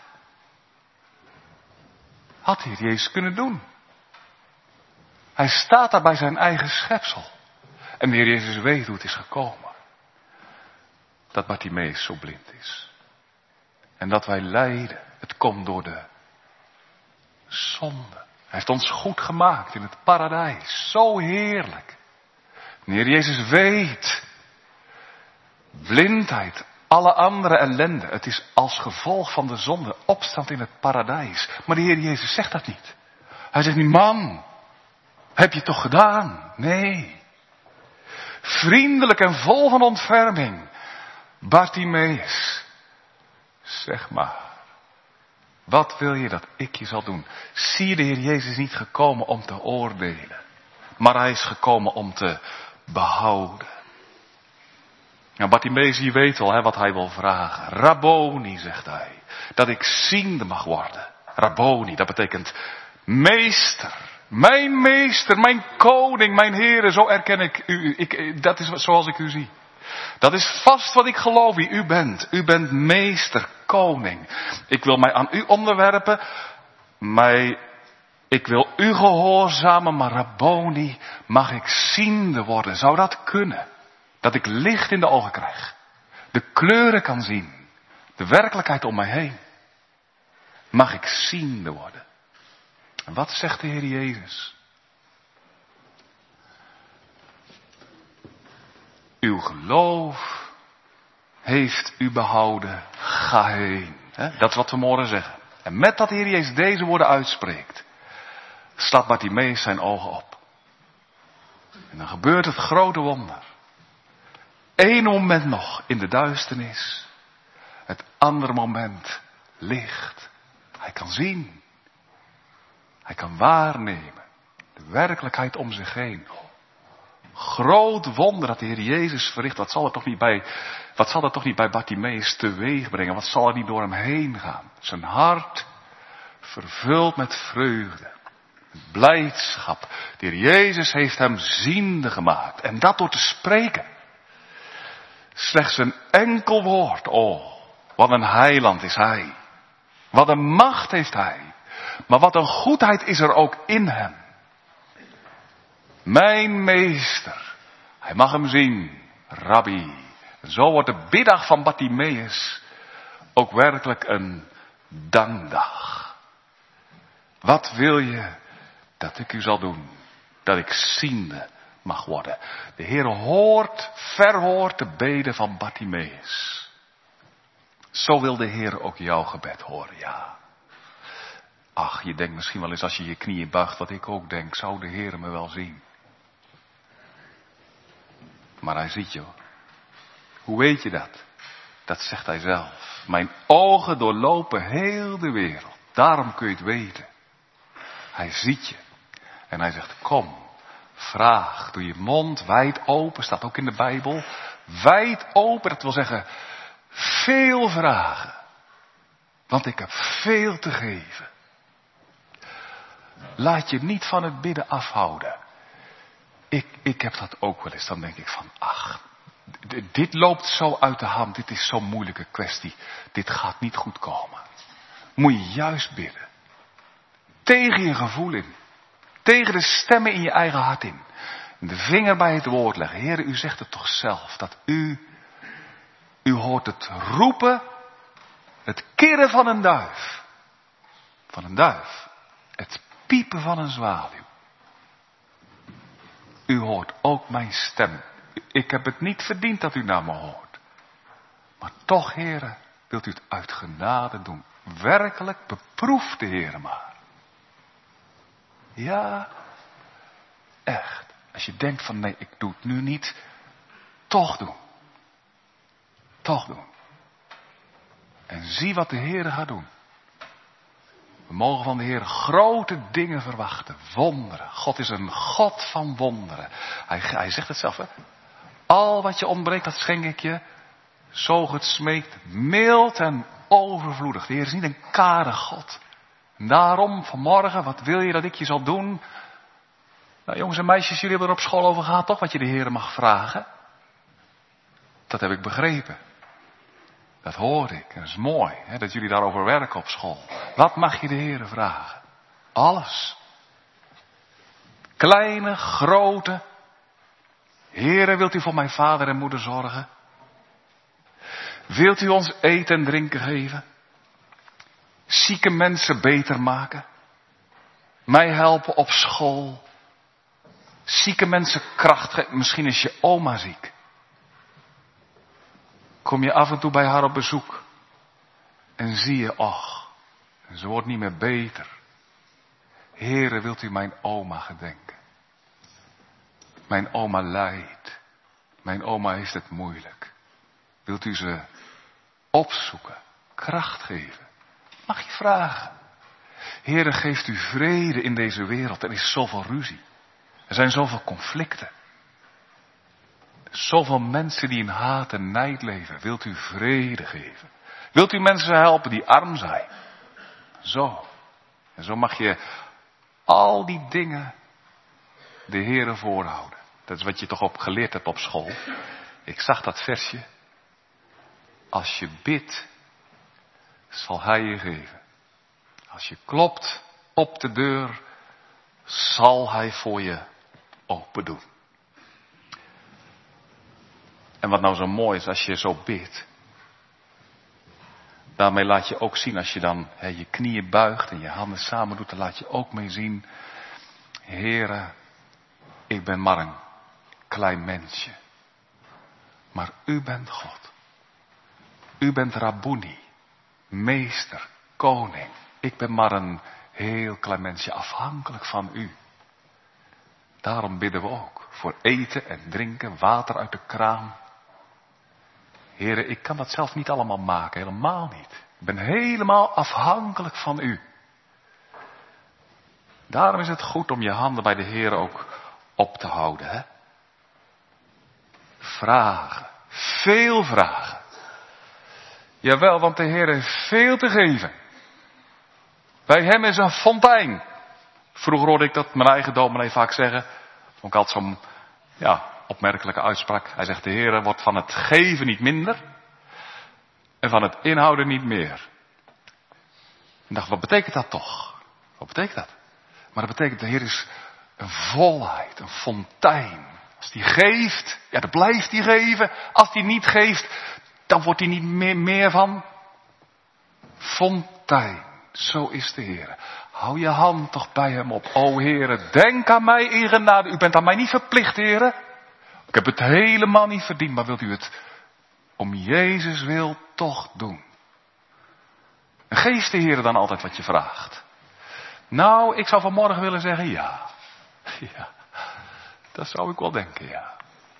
Had de Heer Jezus kunnen doen. Hij staat daar bij zijn eigen schepsel. En de Heer Jezus weet hoe het is gekomen. Dat Bartimeus zo blind is. En dat wij lijden. Het komt door de zonde. Hij heeft ons goed gemaakt in het paradijs. Zo heerlijk. De Heer Jezus weet. Blindheid, alle andere ellende. Het is als gevolg van de zonde opstand in het paradijs. Maar de Heer Jezus zegt dat niet. Hij zegt niet: man, heb je toch gedaan? Nee. Vriendelijk en vol van ontferming. Bartimeus, zeg maar, Wat wil je dat ik je zal doen? Zie je, de Heer Jezus is niet gekomen om te oordelen. Maar hij is gekomen om te behouden. Nou, Bartimeus, je weet wel hè, wat hij wil vragen. Rabboni, zegt hij. Dat ik ziende mag worden. Rabboni, dat betekent meester. Mijn meester, mijn koning, mijn Heere, zo erken ik u. Ik, dat is zoals ik u zie. Dat is vast wat ik geloof wie u bent. U bent meester, koning. Ik wil mij aan u onderwerpen. Mij, ik wil u gehoorzamen, maar Rabboni, mag ik ziende worden. Zou dat kunnen? Dat ik licht in de ogen krijg. De kleuren kan zien. De werkelijkheid om mij heen. Mag ik ziende worden. En wat zegt de Heer Jezus? Uw geloof heeft u behouden. Ga heen. Dat is wat we morgen zeggen. En met dat de Heer Jezus deze woorden uitspreekt, slaat Bartimeus zijn ogen op. En dan gebeurt het grote wonder. Eén moment nog in de duisternis. Het andere moment licht. Hij kan zien. Hij kan waarnemen. De werkelijkheid om zich heen. Groot wonder dat de Heer Jezus verricht. Wat zal er toch niet bij, wat zal er toch niet bij Bartimeus teweeg brengen? Wat zal er niet door hem heen gaan? Zijn hart vervuld met vreugde. Met blijdschap. De Heer Jezus heeft hem ziende gemaakt. En dat door te spreken. Slechts een enkel woord. Oh, wat een heiland is hij. Wat een macht heeft hij. Maar wat een goedheid is er ook in hem. Mijn meester. Hij mag hem zien. Rabbi. En zo wordt de biddag van Bartimeus ook werkelijk een dankdag. Wat wil je dat ik u zal doen? Dat ik ziende mag worden. De Heer hoort, verhoort de beden van Bartimeus. Zo wil de Heer ook jouw gebed horen, ja. Ach, je denkt misschien wel eens als je je knieën buigt, wat ik ook denk, zou de Heer me wel zien. Maar hij ziet je. Hoe weet je dat? Dat zegt hij zelf. Mijn ogen doorlopen heel de wereld. Daarom kun je het weten. Hij ziet je. En hij zegt, kom, vraag. Doe je mond wijd open, staat ook in de Bijbel. Wijd open, dat wil zeggen, veel vragen. Want ik heb veel te geven. Laat je niet van het bidden afhouden. Ik, ik heb dat ook wel eens. Dan denk ik van, ach, d- dit loopt zo uit de hand. Dit is zo'n moeilijke kwestie. Dit gaat niet goed komen. Moet je juist bidden. Tegen je gevoel in. Tegen de stemmen in je eigen hart in. De vinger bij het woord leggen. Heer, u zegt het toch zelf. Dat u, u hoort het roepen. Het kirren van een duif. Van een duif. Het piepen van een zwaluw. U hoort ook mijn stem. Ik heb het niet verdiend dat u naar me hoort. Maar toch, Heere, wilt u het uit genade doen. Werkelijk beproef de Heere maar. Ja, echt. Als je denkt van nee, ik doe het nu niet. Toch doen. Toch doen. En zie wat de Heere gaat doen. We mogen van de Heer grote dingen verwachten. Wonderen. God is een God van wonderen. Hij, hij zegt het zelf. Hè? Al wat je ontbreekt, dat schenk ik je. Zo het smeekt. Mild en overvloedig. De Heer is niet een kare God. En daarom vanmorgen, wat wil je dat ik je zal doen? Nou jongens en meisjes, jullie hebben er op school over gehad toch? Wat je de Heer mag vragen. Dat heb ik begrepen. Dat hoor ik. En dat is mooi. Hè, dat jullie daarover werken op school. Wat mag je de Heere vragen? Alles. Kleine, grote. Heere, wilt u voor mijn vader en moeder zorgen? Wilt u ons eten en drinken geven? Zieke mensen beter maken? Mij helpen op school? Zieke mensen kracht geven? Misschien is je oma ziek. Kom je af en toe bij haar op bezoek. En zie je, och, ze wordt niet meer beter. Heere, wilt u mijn oma gedenken? Mijn oma lijdt. Mijn oma heeft het moeilijk. Wilt u ze opzoeken, kracht geven, Mag je vragen. Heere, geeft u vrede in deze wereld. Er is zoveel ruzie. Er zijn zoveel conflicten. Zoveel mensen die in haat en nijd leven. Wilt u vrede geven? Wilt u mensen helpen die arm zijn? Zo. En zo mag je al die dingen de Heere voorhouden. Dat is wat je toch op geleerd hebt op school. Ik zag dat versje. Als je bidt, zal hij je geven. Als je klopt op de deur, zal hij voor je open doen. En wat nou zo mooi is als je zo bidt. Daarmee laat je ook zien, als je dan he, je knieën buigt en je handen samen doet, dan laat je ook mee zien. Heere, ik ben maar een klein mensje. Maar u bent God. U bent Rabboni, meester, koning. Ik ben maar een heel klein mensje, afhankelijk van u. Daarom bidden we ook voor eten en drinken, water uit de kraan. Heere, ik kan dat zelf niet allemaal maken, helemaal niet. Ik ben helemaal afhankelijk van u. Daarom is het goed om je handen bij de Heere ook op te houden. Hè? Vragen, veel vragen. Jawel, want de Heer heeft veel te geven. Bij hem is een fontein. Vroeger hoorde ik dat mijn eigen dominee vaak zeggen. Vond ik altijd zo'n ja, opmerkelijke uitspraak. Hij zegt, de Heer wordt van het geven niet minder. En van het inhouden niet meer. Ik dacht, wat betekent dat toch? Wat betekent dat? Maar dat betekent, de Heer is een volheid, een fontein. Als hij geeft, ja, dan blijft hij geven. Als hij niet geeft, dan wordt hij niet meer, meer van. Fontein, zo is de Heer. Hou je hand toch bij hem op. O Heere, denk aan mij in genade. U bent aan mij niet verplicht, Heere. Ik heb het helemaal niet verdiend, maar wilt u het om Jezus wil toch doen? En geeft de Heer dan altijd wat je vraagt? Nou, ik zou vanmorgen willen zeggen ja. Ja, dat zou ik wel denken, ja.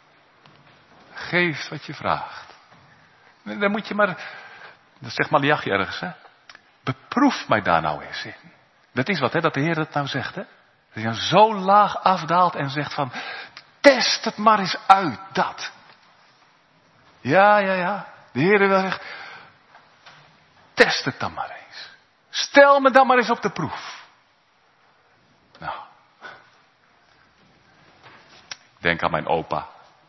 Geef wat je vraagt. Dan moet je maar, dat zegt Malachi ergens, hè. Beproef mij daar nou eens in. Dat is wat, hè, dat de Heer dat nou zegt, hè. Dat hij dan zo laag afdaalt en zegt van, test het maar eens uit, dat. Ja, ja, ja. De Heer wil zeggen, test het dan maar eens. Stel me dan maar eens op de proef. Nou. Denk aan mijn opa.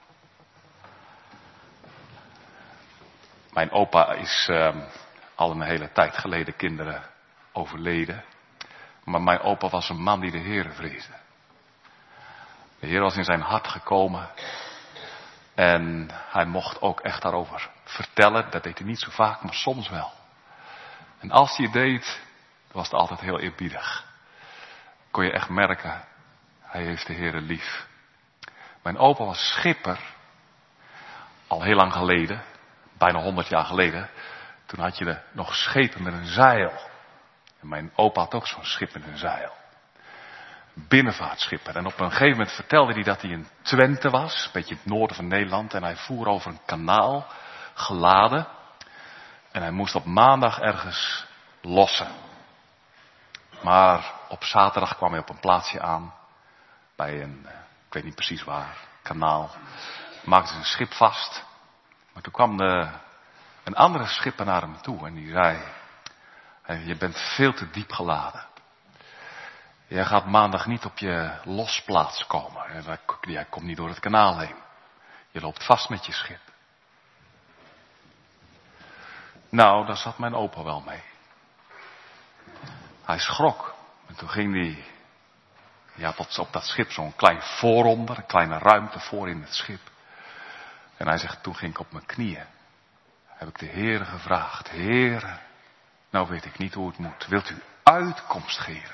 Mijn opa is uh, al een hele tijd geleden kinderen overleden. Maar mijn opa was een man die de Heere vreesde. De Heer was in zijn hart gekomen. En hij mocht ook echt daarover vertellen. Dat deed hij niet zo vaak, maar soms wel. En als hij het deed, was het altijd heel eerbiedig. Kon je echt merken, hij heeft de Heere lief. Mijn opa was schipper. Al heel lang geleden. Bijna honderd jaar geleden. Toen had je er nog schepen met een zeil. En mijn opa had ook zo'n schip met een zeil. Binnenvaartschipper. En op een gegeven moment vertelde hij dat hij in Twente was. Een beetje in het noorden van Nederland. En hij voer over een kanaal. Geladen. En hij moest op maandag ergens lossen. Maar op zaterdag kwam hij op een plaatsje aan. Bij een, ik weet niet precies waar, kanaal. Maakte zijn schip vast. Maar toen kwam de, een andere schipper naar hem toe. En die zei, je bent veel te diep geladen. Jij gaat maandag niet op je losplaats komen. Jij komt niet door het kanaal heen. Je loopt vast met je schip. Nou, daar zat mijn opa wel mee. Hij schrok. En toen ging hij, ja, op dat schip zo'n klein vooronder, een kleine ruimte voor in het schip. En hij zegt, toen ging ik op mijn knieën. Heb ik de Heere gevraagd. Heere, nou weet ik niet hoe het moet. Wilt u uitkomst geven?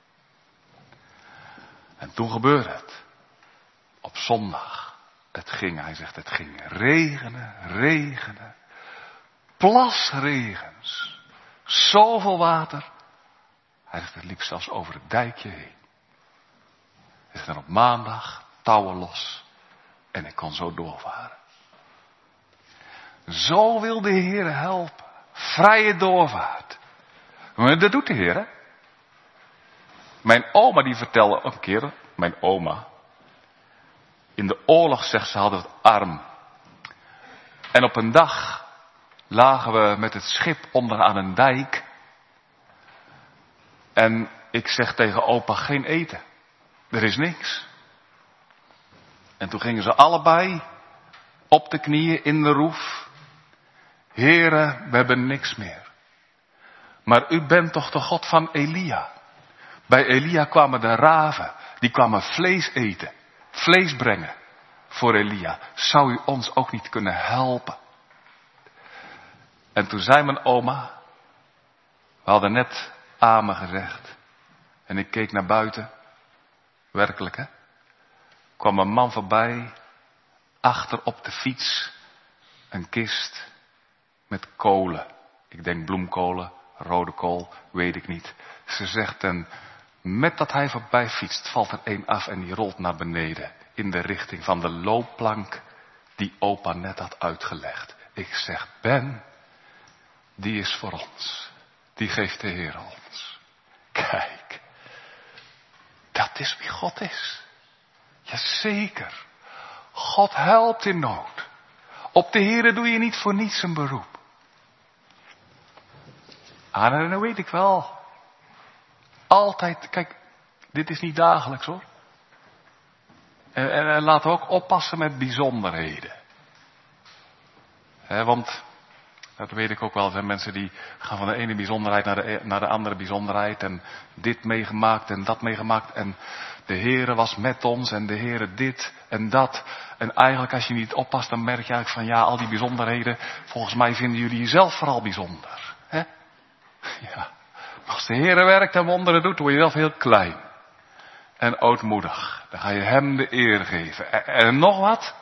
En toen gebeurde het. Op zondag. Het ging, hij zegt, het ging regenen, regenen. Plasregens. Zoveel water. Hij zegt, het liep zelfs over het dijkje heen. Hij zegt, en op maandag touwen los. En ik kon zo doorvaren. Zo wil de Heer helpen. Vrije doorvaart. Maar dat doet de Heer, hè? Mijn oma die vertelde een keer, mijn oma. In de oorlog, zegt ze, hadden we het arm. En op een dag lagen we met het schip onder aan een dijk. En ik zeg tegen opa, geen eten. Er is niks. En toen gingen ze allebei op de knieën in de roef. Heere, we hebben niks meer. Maar u bent toch de God van Elia? Bij Elia kwamen de raven, die kwamen vlees eten, vlees brengen voor Elia. Zou u ons ook niet kunnen helpen? En toen zei mijn oma, we hadden net amen gezegd. En ik keek naar buiten, werkelijk hè. Kwam een man voorbij, achter op de fiets, een kist met kolen. Ik denk bloemkolen, rode kool, weet ik niet. Ze zegt en met dat hij voorbij fietst, valt er één af en die rolt naar beneden. In de richting van de loopplank die opa net had uitgelegd. Ik zeg, Ben, die is voor ons. Die geeft de Heer ons. Kijk, dat is wie God is. Jazeker. God helpt in nood. Op de Heere doe je niet voor niets een beroep. Ah, en dat weet ik wel. Altijd, kijk, dit is niet dagelijks hoor. En, en, en laten we ook oppassen met bijzonderheden. He, want, dat weet ik ook wel, er zijn mensen die gaan van de ene bijzonderheid naar de, naar de andere bijzonderheid. En dit meegemaakt en dat meegemaakt. En de Heere was met ons en de Heere dit en dat. En eigenlijk als je niet oppast, dan merk je eigenlijk van ja, al die bijzonderheden. Volgens mij vinden jullie jezelf vooral bijzonder. He? Ja. Als de Heere werkt en wonderen doet, word je zelf heel klein. En ootmoedig. Dan ga je hem de eer geven. En, en nog wat?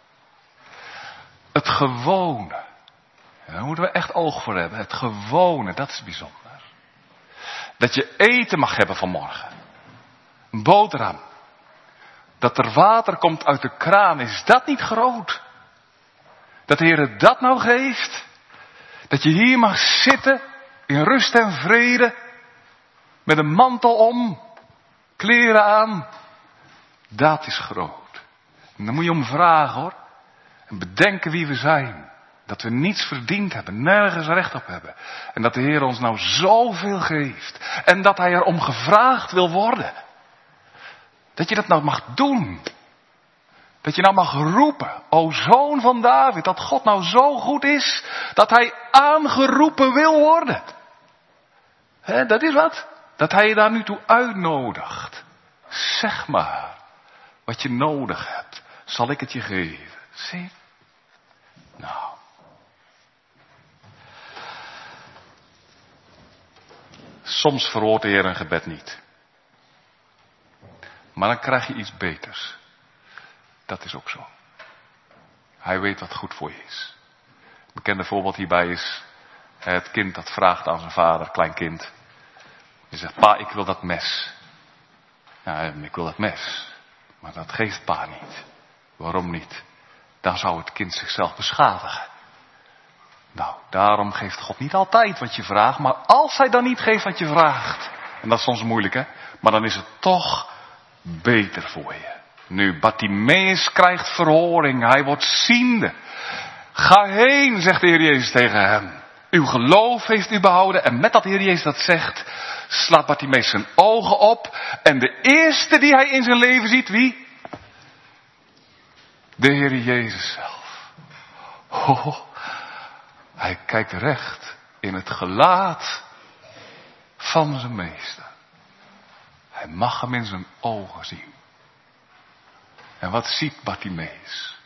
Het gewone. Daar moeten we echt oog voor hebben. Het gewone, dat is bijzonder. Dat je eten mag hebben vanmorgen. Een boterham. Dat er water komt uit de kraan, is dat niet groot? Dat de Heer dat nou geeft? Dat je hier mag zitten, in rust en vrede, met een mantel om, kleren aan. Dat is groot. En daar moet je om vragen hoor. En bedenken wie we zijn. Dat we niets verdiend hebben, nergens recht op hebben. En dat de Heer ons nou zoveel geeft. En dat Hij erom gevraagd wil worden. Dat je dat nou mag doen. Dat je nou mag roepen, o zoon van David, dat God nou zo goed is, dat Hij aangeroepen wil worden. He, dat is wat. Dat Hij je daar nu toe uitnodigt. Zeg maar, wat je nodig hebt, zal ik het je geven. Zie? Nou. Soms verhoort de Heer een gebed niet. Maar dan krijg je iets beters. Dat is ook zo. Hij weet wat goed voor je is. Een bekende voorbeeld hierbij is het kind dat vraagt aan zijn vader, klein kind. Je zegt, pa, ik wil dat mes. Ja, ik wil dat mes. Maar dat geeft pa niet. Waarom niet? Dan zou het kind zichzelf beschadigen. Nou, daarom geeft God niet altijd wat je vraagt. Maar als Hij dan niet geeft wat je vraagt. En dat is soms moeilijk hè. Maar dan is het toch beter voor je. Nu, Bartimeus krijgt verhoring. Hij wordt ziende. Ga heen, zegt de Heer Jezus tegen hem. Uw geloof heeft u behouden. En met dat de Heer Jezus dat zegt, slaat Bartimeus zijn ogen op. En de eerste die hij in zijn leven ziet, wie? De Heer Jezus zelf. Oh, hij kijkt recht in het gelaat van zijn meester. Hij mag hem in zijn ogen zien. En wat ziet Bartimeus?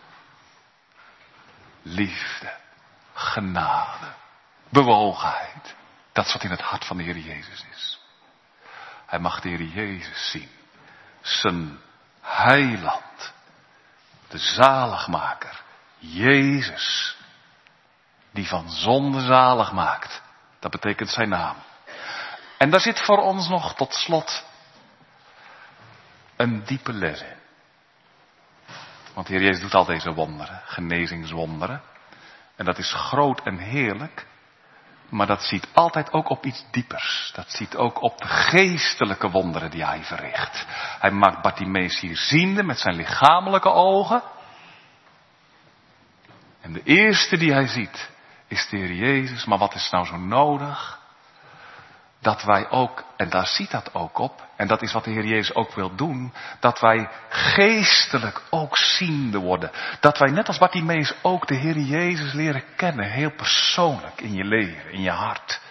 Liefde, genade, bewogenheid. Dat is wat in het hart van de Heer Jezus is. Hij mag de Heer Jezus zien. Zijn heiland. De zaligmaker. Jezus. Die van zonde zalig maakt. Dat betekent zijn naam. En daar zit voor ons nog tot slot een diepe les in. Want de Heer Jezus doet al deze wonderen, genezingswonderen. En dat is groot en heerlijk. Maar dat ziet altijd ook op iets diepers. Dat ziet ook op de geestelijke wonderen die hij verricht. Hij maakt Bartimeus hier ziende met zijn lichamelijke ogen. En de eerste die hij ziet is de Heer Jezus. Maar wat is nou zo nodig? Dat wij ook, en daar ziet dat ook op, en dat is wat de Heer Jezus ook wil doen, dat wij geestelijk ook ziende worden. Dat wij net als Bartimeus ook de Heer Jezus leren kennen, heel persoonlijk in je leven, in je hart.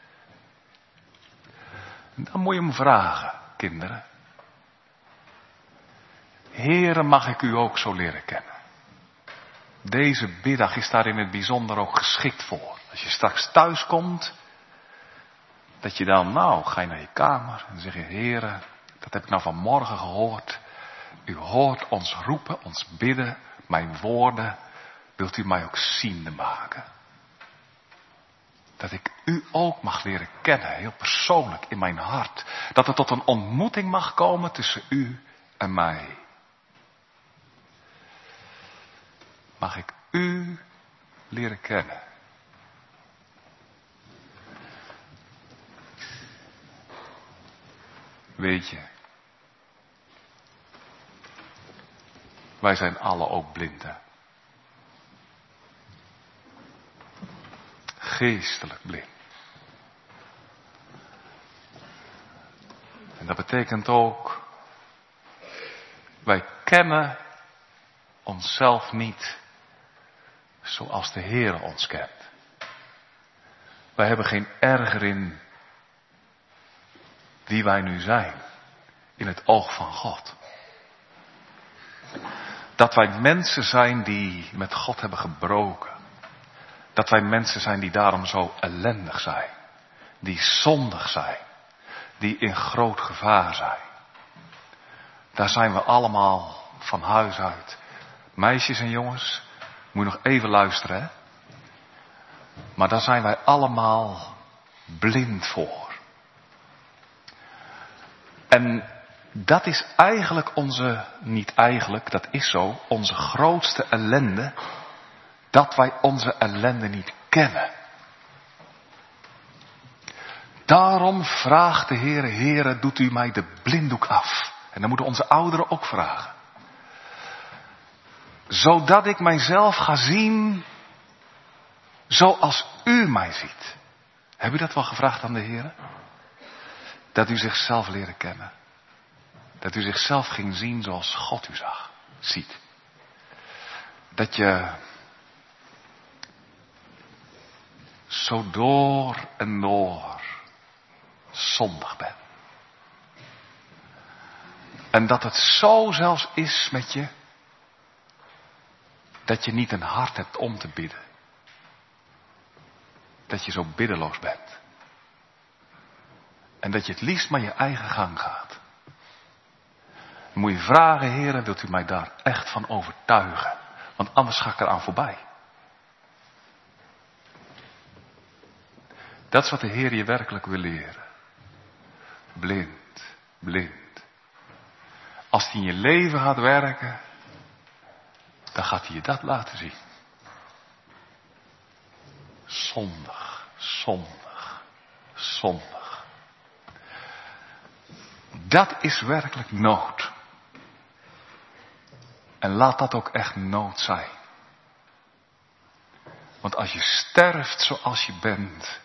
En dan moet je hem vragen, kinderen. Heere, mag ik u ook zo leren kennen? Deze middag is daar in het bijzonder ook geschikt voor. Als je straks thuis komt, dat je dan, nou, ga je naar je kamer en zeg je, Heere, dat heb ik nou vanmorgen gehoord. U hoort ons roepen, ons bidden, mijn woorden. Wilt u mij ook ziende maken? Dat ik u ook mag leren kennen, heel persoonlijk in mijn hart. Dat er tot een ontmoeting mag komen tussen u en mij. Mag ik u leren kennen? Weet je, wij zijn alle ook blinden. Geestelijk blind. En dat betekent ook, wij kennen onszelf niet zoals de Heer ons kent. Wij hebben geen erger in wie wij nu zijn in het oog van God. Dat wij mensen zijn die met God hebben gebroken. Dat wij mensen zijn die daarom zo ellendig zijn. Die zondig zijn. Die in groot gevaar zijn. Daar zijn we allemaal van huis uit. Meisjes en jongens, moet je nog even luisteren, hè? Maar daar zijn wij allemaal blind voor. En dat is eigenlijk onze, niet eigenlijk, dat is zo, onze grootste ellende. Dat wij onze ellende niet kennen. Daarom vraagt de Heere, Heere, doet u mij de blinddoek af. En dan moeten onze ouderen ook vragen. Zodat ik mijzelf ga zien zoals u mij ziet. Heb u dat wel gevraagd aan de Heere? Dat u zichzelf leren kennen. Dat u zichzelf ging zien zoals God u zag, ziet. Dat je zo door en door zondig bent. En dat het zo zelfs is met je, dat je niet een hart hebt om te bidden. Dat je zo biddeloos bent. En dat je het liefst maar je eigen gang gaat. Dan moet je vragen, Heere, wilt u mij daar echt van overtuigen? Want anders ga ik eraan voorbij. Dat is wat de Heer je werkelijk wil leren. Blind, blind. Als hij in je leven gaat werken, dan gaat hij je dat laten zien. Zondig, zondig, zondig. Dat is werkelijk nood. En laat dat ook echt nood zijn. Want als je sterft zoals je bent,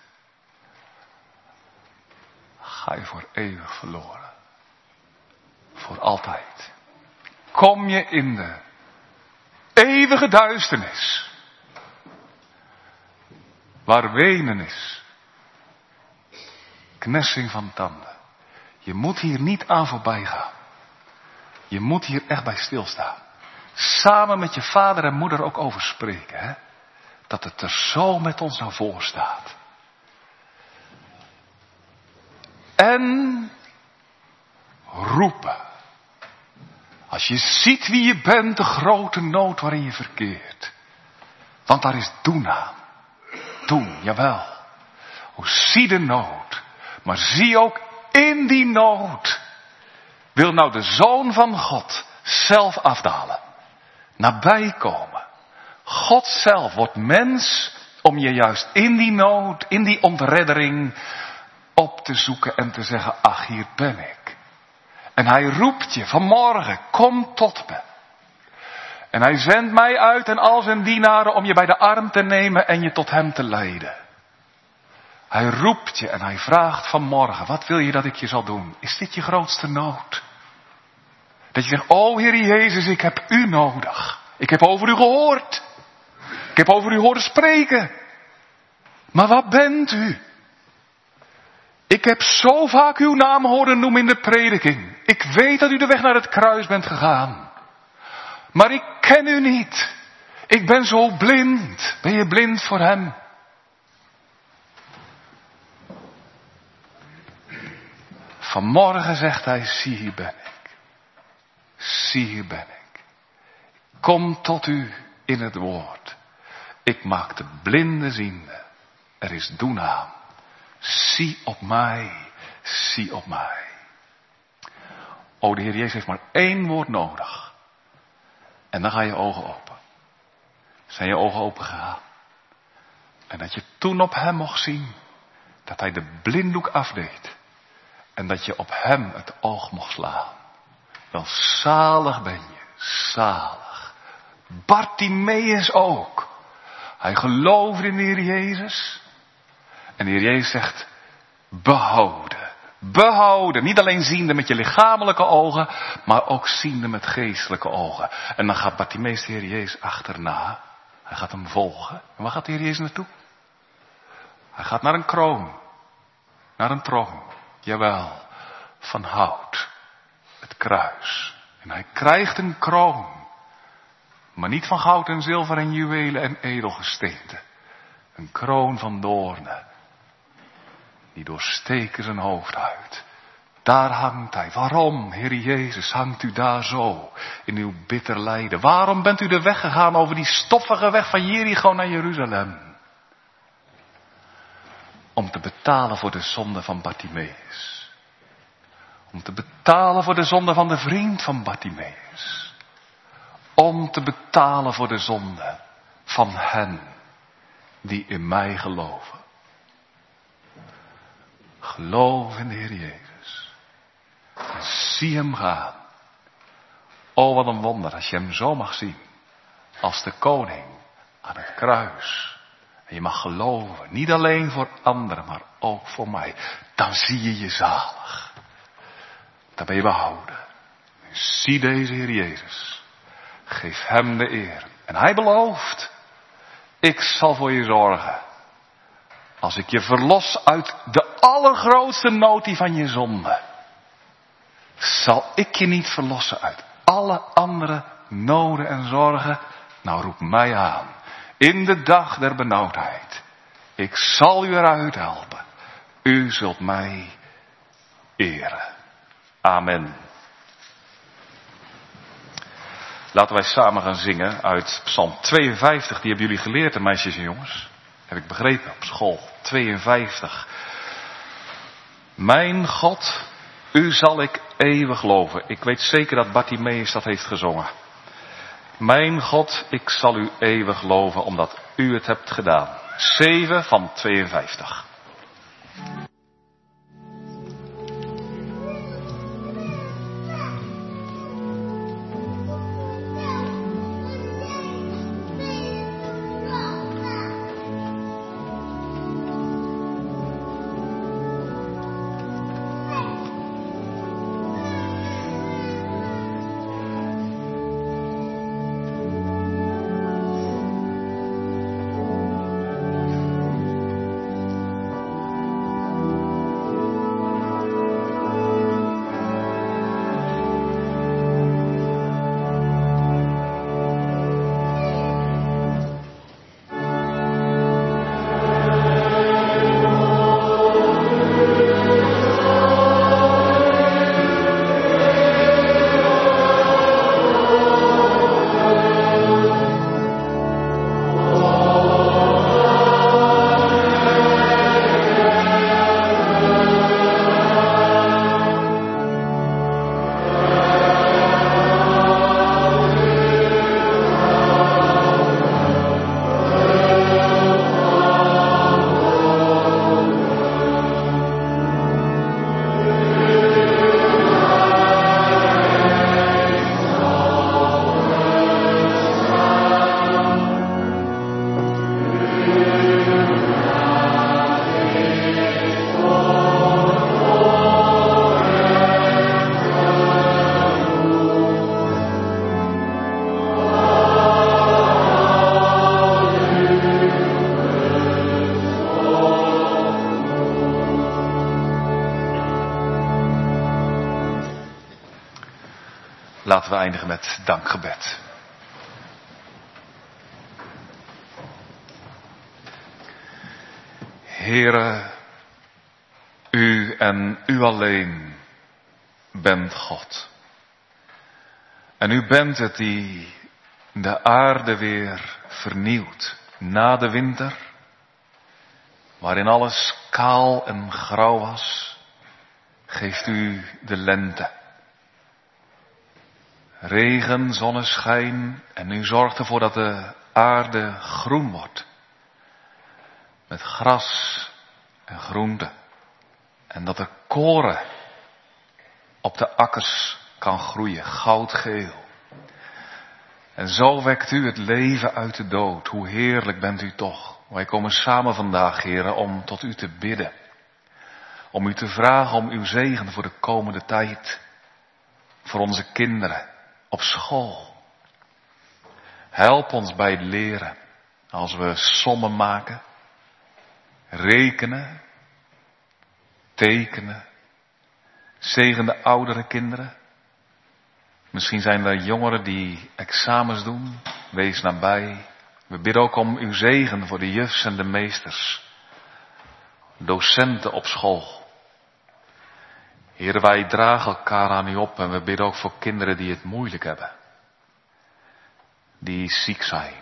ga je voor eeuwig verloren. Voor altijd. Kom je in de eeuwige duisternis. Waar wenen is. Knessing van tanden. Je moet hier niet aan voorbij gaan. Je moet hier echt bij stilstaan. Samen met je vader en moeder ook over spreken. Hè? Dat het er zo met ons naar voor staat. En roepen. Als je ziet wie je bent, de grote nood waarin je verkeert. Want daar is doen aan. Doen, jawel. O, zie de nood. Maar zie ook in die nood. Wil nou de Zoon van God zelf afdalen. Nabij komen. God zelf wordt mens om om je juist in die nood, in die ontreddering op te zoeken en te zeggen, ach, hier ben ik. En hij roept je vanmorgen, kom tot me. En hij zendt mij uit en al zijn dienaren om je bij de arm te nemen en je tot hem te leiden. Hij roept je en hij vraagt vanmorgen, wat wil je dat ik je zal doen? Is dit je grootste nood? Dat je zegt, o Heer Jezus, ik heb u nodig. Ik heb over u gehoord. Ik heb over u horen spreken. Maar wat bent u? Ik heb zo vaak uw naam horen noemen in de prediking. Ik weet dat u de weg naar het kruis bent gegaan. Maar ik ken u niet. Ik ben zo blind. Ben je blind voor hem? Vanmorgen zegt hij, zie hier ben ik. Zie hier ben ik. Kom tot u in het woord. Ik maak de blinde ziende. Er is doen aan. Zie op mij. Zie op mij. O, de Heer Jezus heeft maar één woord nodig. En dan gaan je ogen open. Zijn je ogen open gegaan. En dat je toen op hem mocht zien. Dat hij de blinddoek afdeed. En dat je op hem het oog mocht slaan. Wel zalig ben je. Zalig. Bartimeus ook. Hij geloofde in de Heer Jezus. En de Heer Jezus zegt, behouden. Behouden. Niet alleen ziende met je lichamelijke ogen, maar ook ziende met geestelijke ogen. En dan gaat Bartimeus de Heer Jezus achterna. Hij gaat hem volgen. En waar gaat de Heer Jezus naartoe? Hij gaat naar een kroon. Naar een troon. Jawel. Van hout. Het kruis. En hij krijgt een kroon. Maar niet van goud en zilver en juwelen en edelgesteente. Een kroon van doornen. Die doorsteken zijn hoofd uit. Daar hangt hij. Waarom, Heer Jezus, hangt u daar zo in uw bitter lijden? Waarom bent u de weg gegaan over die stoffige weg van Jericho naar Jeruzalem? Om te betalen voor de zonde van Bartimeus. Om te betalen voor de zonde van de vriend van Bartimeus. Om te betalen voor de zonde van hen die in mij geloven. Geloof in de Heer Jezus. En zie hem gaan. O, wat een wonder als je hem zo mag zien. Als de koning aan het kruis. En je mag geloven. Niet alleen voor anderen, maar ook voor mij. Dan zie je je zalig. Dan ben je behouden. Zie deze Heer Jezus. Geef hem de eer. En hij belooft. Ik zal voor je zorgen. Als ik je verlos uit de allergrootste nood die van je zonde. Zal ik je niet verlossen uit alle andere noden en zorgen? Nou, roep mij aan. In de dag der benauwdheid. Ik zal u eruit helpen. U zult mij eren. Amen. Laten wij samen gaan zingen uit Psalm tweeënvijftig. Die hebben jullie geleerd, hè, meisjes en jongens. Heb ik begrepen op school. tweeënvijftig. Mijn God, u zal ik eeuwig loven. Ik weet zeker dat Bartimeus dat heeft gezongen. Mijn God, ik zal u eeuwig loven omdat u het hebt gedaan. zeven van tweeënvijftig. Laten we eindigen met dankgebed. Heere, u en u alleen bent God. En u bent het die de aarde weer vernieuwt na de winter, waarin alles kaal en grauw was, geeft u de lente. Regen, zonneschijn en u zorgt ervoor dat de aarde groen wordt. Met gras en groente. En dat er koren op de akkers kan groeien, goudgeel. En zo wekt u het leven uit de dood. Hoe heerlijk bent u toch. Wij komen samen vandaag, heren, om tot u te bidden. Om u te vragen om uw zegen voor de komende tijd. Voor onze kinderen op school. Help ons bij het leren. Als we sommen maken. Rekenen. Tekenen. Zegen de oudere kinderen. Misschien zijn er jongeren die examens doen. Wees nabij. We bidden ook om uw zegen voor de jufs en de meesters. Docenten op school. Heren, wij dragen elkaar aan u op en we bidden ook voor kinderen die het moeilijk hebben. Die ziek zijn.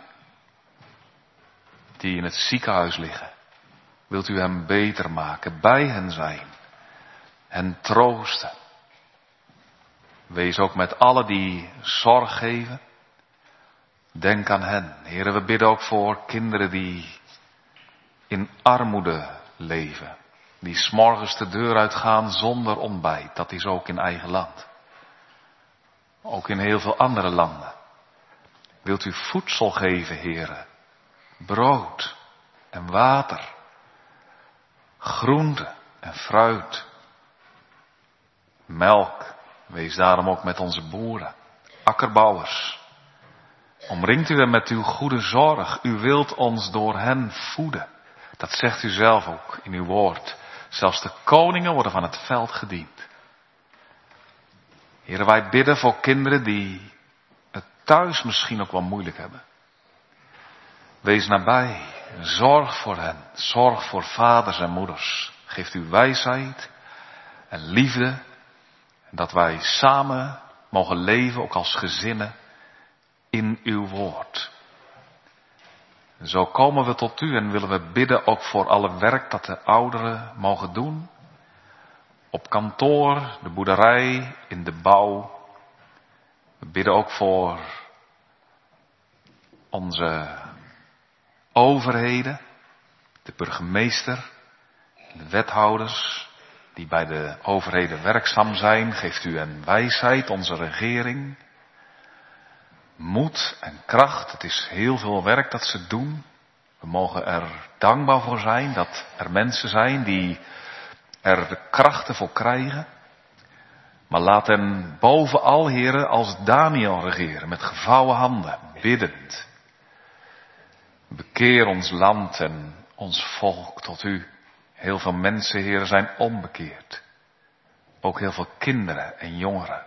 Die in het ziekenhuis liggen. Wilt u hen beter maken, bij hen zijn. Hen troosten. Wees ook met allen die zorg geven. Denk aan hen. Heren, we bidden ook voor kinderen die in armoede leven. Die 's morgens de deur uitgaan zonder ontbijt. Dat is ook in eigen land. Ook in heel veel andere landen. Wilt u voedsel geven, heren? Brood en water. Groente en fruit. Melk. Wees daarom ook met onze boeren. Akkerbouwers. Omringt u hen met uw goede zorg. U wilt ons door hen voeden. Dat zegt u zelf ook in uw woord. Zelfs de koningen worden van het veld gediend. Heren, wij bidden voor kinderen die het thuis misschien ook wel moeilijk hebben. Wees nabij. Zorg voor hen. Zorg voor vaders en moeders. Geeft u wijsheid en liefde. En dat wij samen mogen leven, ook als gezinnen, in uw woord. En zo komen we tot u en willen we bidden ook voor alle werk dat de ouderen mogen doen. Op kantoor, de boerderij, in de bouw. We bidden ook voor onze overheden, de burgemeester, de wethouders die bij de overheden werkzaam zijn. Geeft u hen wijsheid, onze regering. Moed en kracht. Het is heel veel werk dat ze doen. We mogen er dankbaar voor zijn dat er mensen zijn die er de krachten voor krijgen. Maar laat hen bovenal, heren, als Daniel regeren, met gevouwen handen, biddend. Bekeer ons land en ons volk tot u. Heel veel mensen, heren, zijn onbekeerd. Ook heel veel kinderen en jongeren.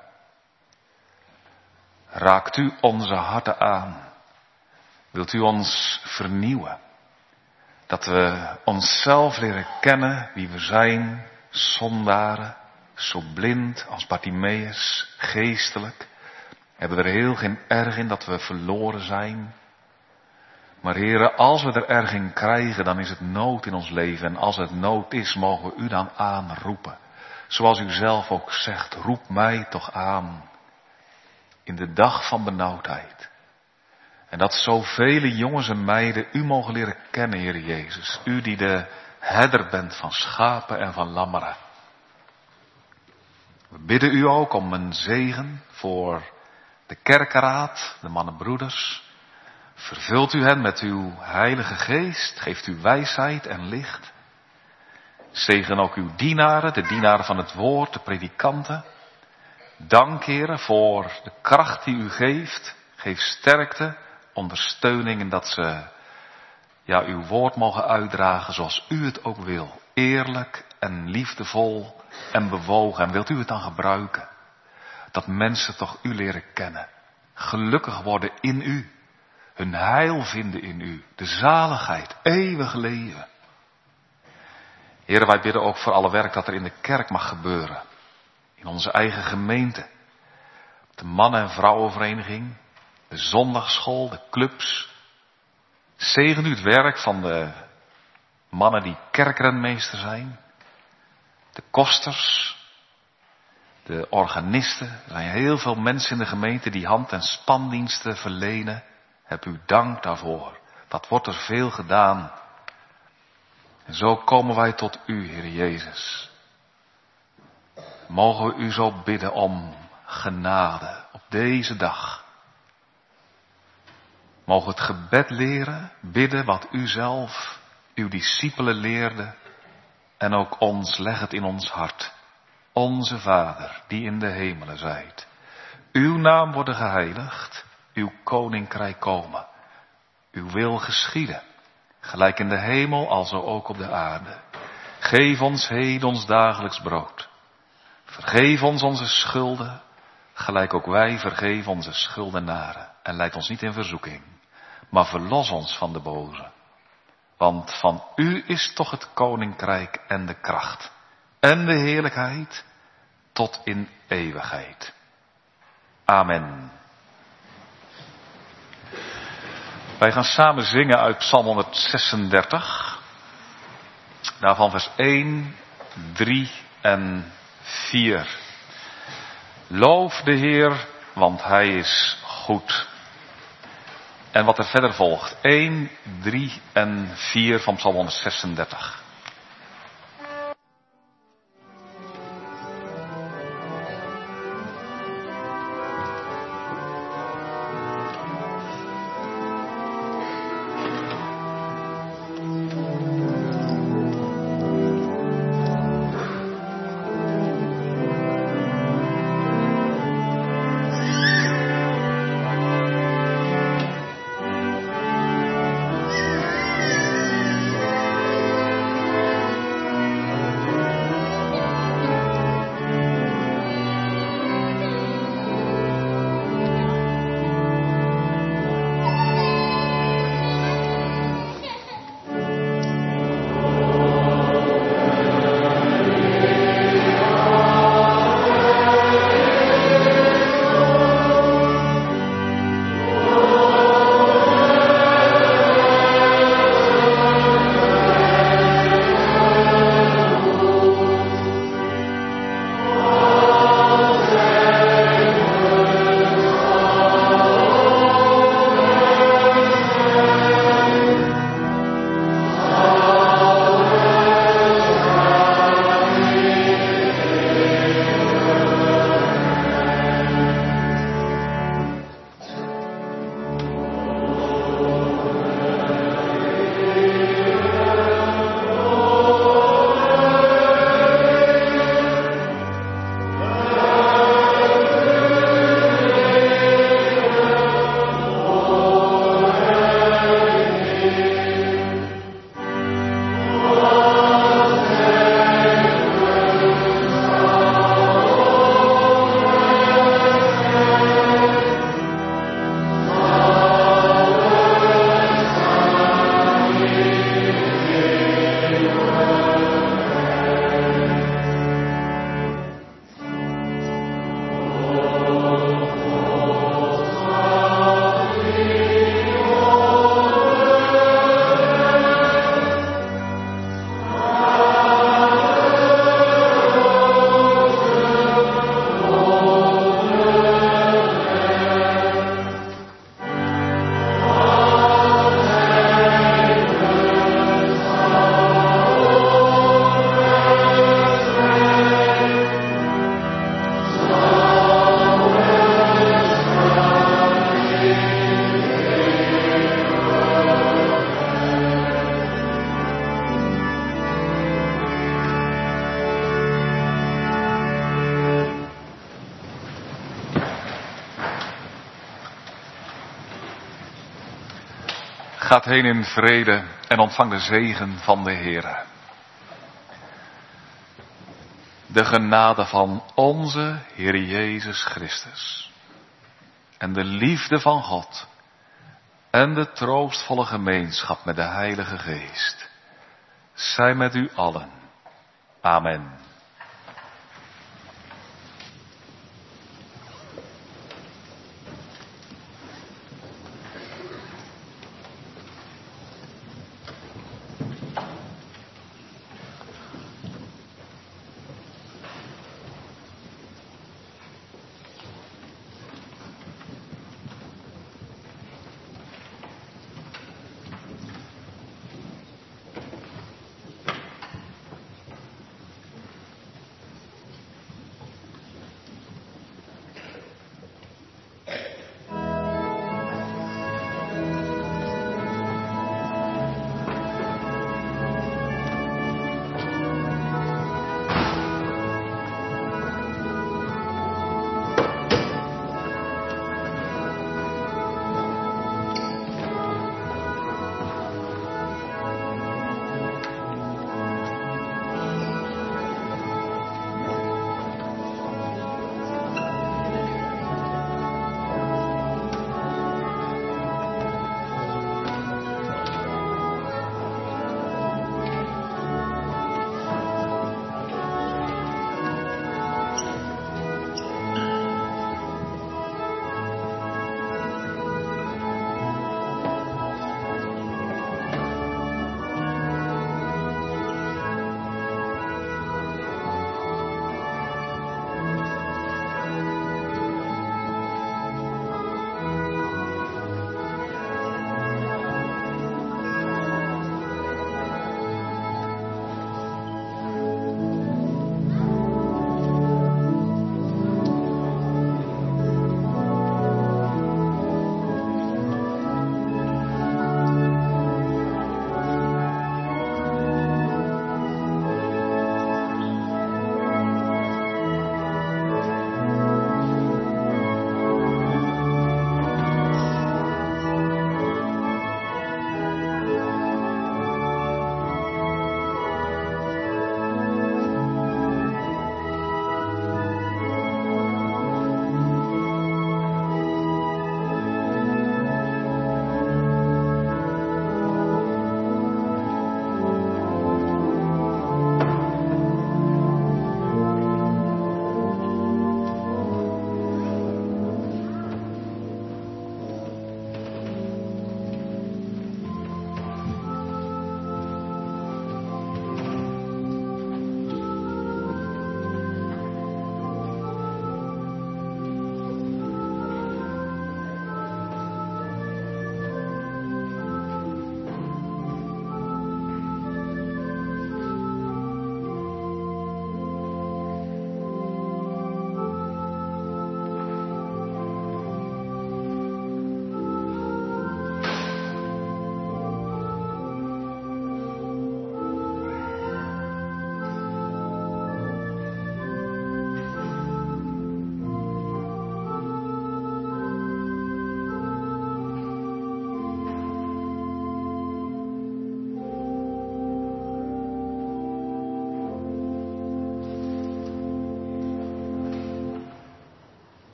Raakt u onze harten aan. Wilt u ons vernieuwen. Dat we onszelf leren kennen wie we zijn. Zondaren. Zo blind als Bartimaeus. Geestelijk. Hebben we er heel geen erg in dat we verloren zijn. Maar heren, als we er erg in krijgen, dan is het nood in ons leven. En als het nood is, mogen we u dan aanroepen. Zoals u zelf ook zegt, roep mij toch aan. In de dag van benauwdheid. En dat zoveel jongens en meiden u mogen leren kennen, Heer Jezus. U die de herder bent van schapen en van lammeren. We bidden u ook om een zegen voor de kerkenraad, de mannenbroeders. Vervult u hen met uw heilige geest. Geeft u wijsheid en licht. Zegen ook uw dienaren, de dienaren van het woord, de predikanten. Dank, Heere, voor de kracht die u geeft. Geef sterkte, ondersteuning en dat ze ja, uw woord mogen uitdragen zoals u het ook wil. Eerlijk en liefdevol en bewogen. En wilt u het dan gebruiken? Dat mensen toch u leren kennen. Gelukkig worden in u. Hun heil vinden in u. De zaligheid, eeuwig leven. Heren, wij bidden ook voor alle werk dat er in de kerk mag gebeuren. In onze eigen gemeente. De mannen- en vrouwenvereniging. De zondagschool, de clubs. Zegen u het werk van de mannen die kerkrenmeester zijn. De kosters. De organisten. Er zijn heel veel mensen in de gemeente die hand- en spandiensten verlenen. Heb u dank daarvoor. Dat wordt er veel gedaan. En zo komen wij tot u, Heer Jezus. Mogen we u zo bidden om genade op deze dag. Mogen we het gebed leren, bidden wat u zelf, uw discipelen leerde. En ook ons, leg het in ons hart. Onze Vader, die in de hemelen zijt. Uw naam worden geheiligd, uw koninkrijk komen. Uw wil geschieden, gelijk in de hemel als ook op de aarde. Geef ons heden ons dagelijks brood. Vergeef ons onze schulden, gelijk ook wij vergeven onze schuldenaren. En leid ons niet in verzoeking, maar verlos ons van de boze. Want van u is toch het koninkrijk en de kracht en de heerlijkheid tot in eeuwigheid. Amen. Wij gaan samen zingen uit Psalm honderdzesendertig. Daarvan vers één, drie en vier. Loof de Heer, want Hij is goed. En wat er verder volgt. één, drie en vier van Psalm honderdzesendertig. Gaat heen in vrede en ontvang de zegen van de Heere. de genade van onze Heer Jezus Christus en de liefde van God en de troostvolle gemeenschap met de Heilige Geest zij met u allen. Amen.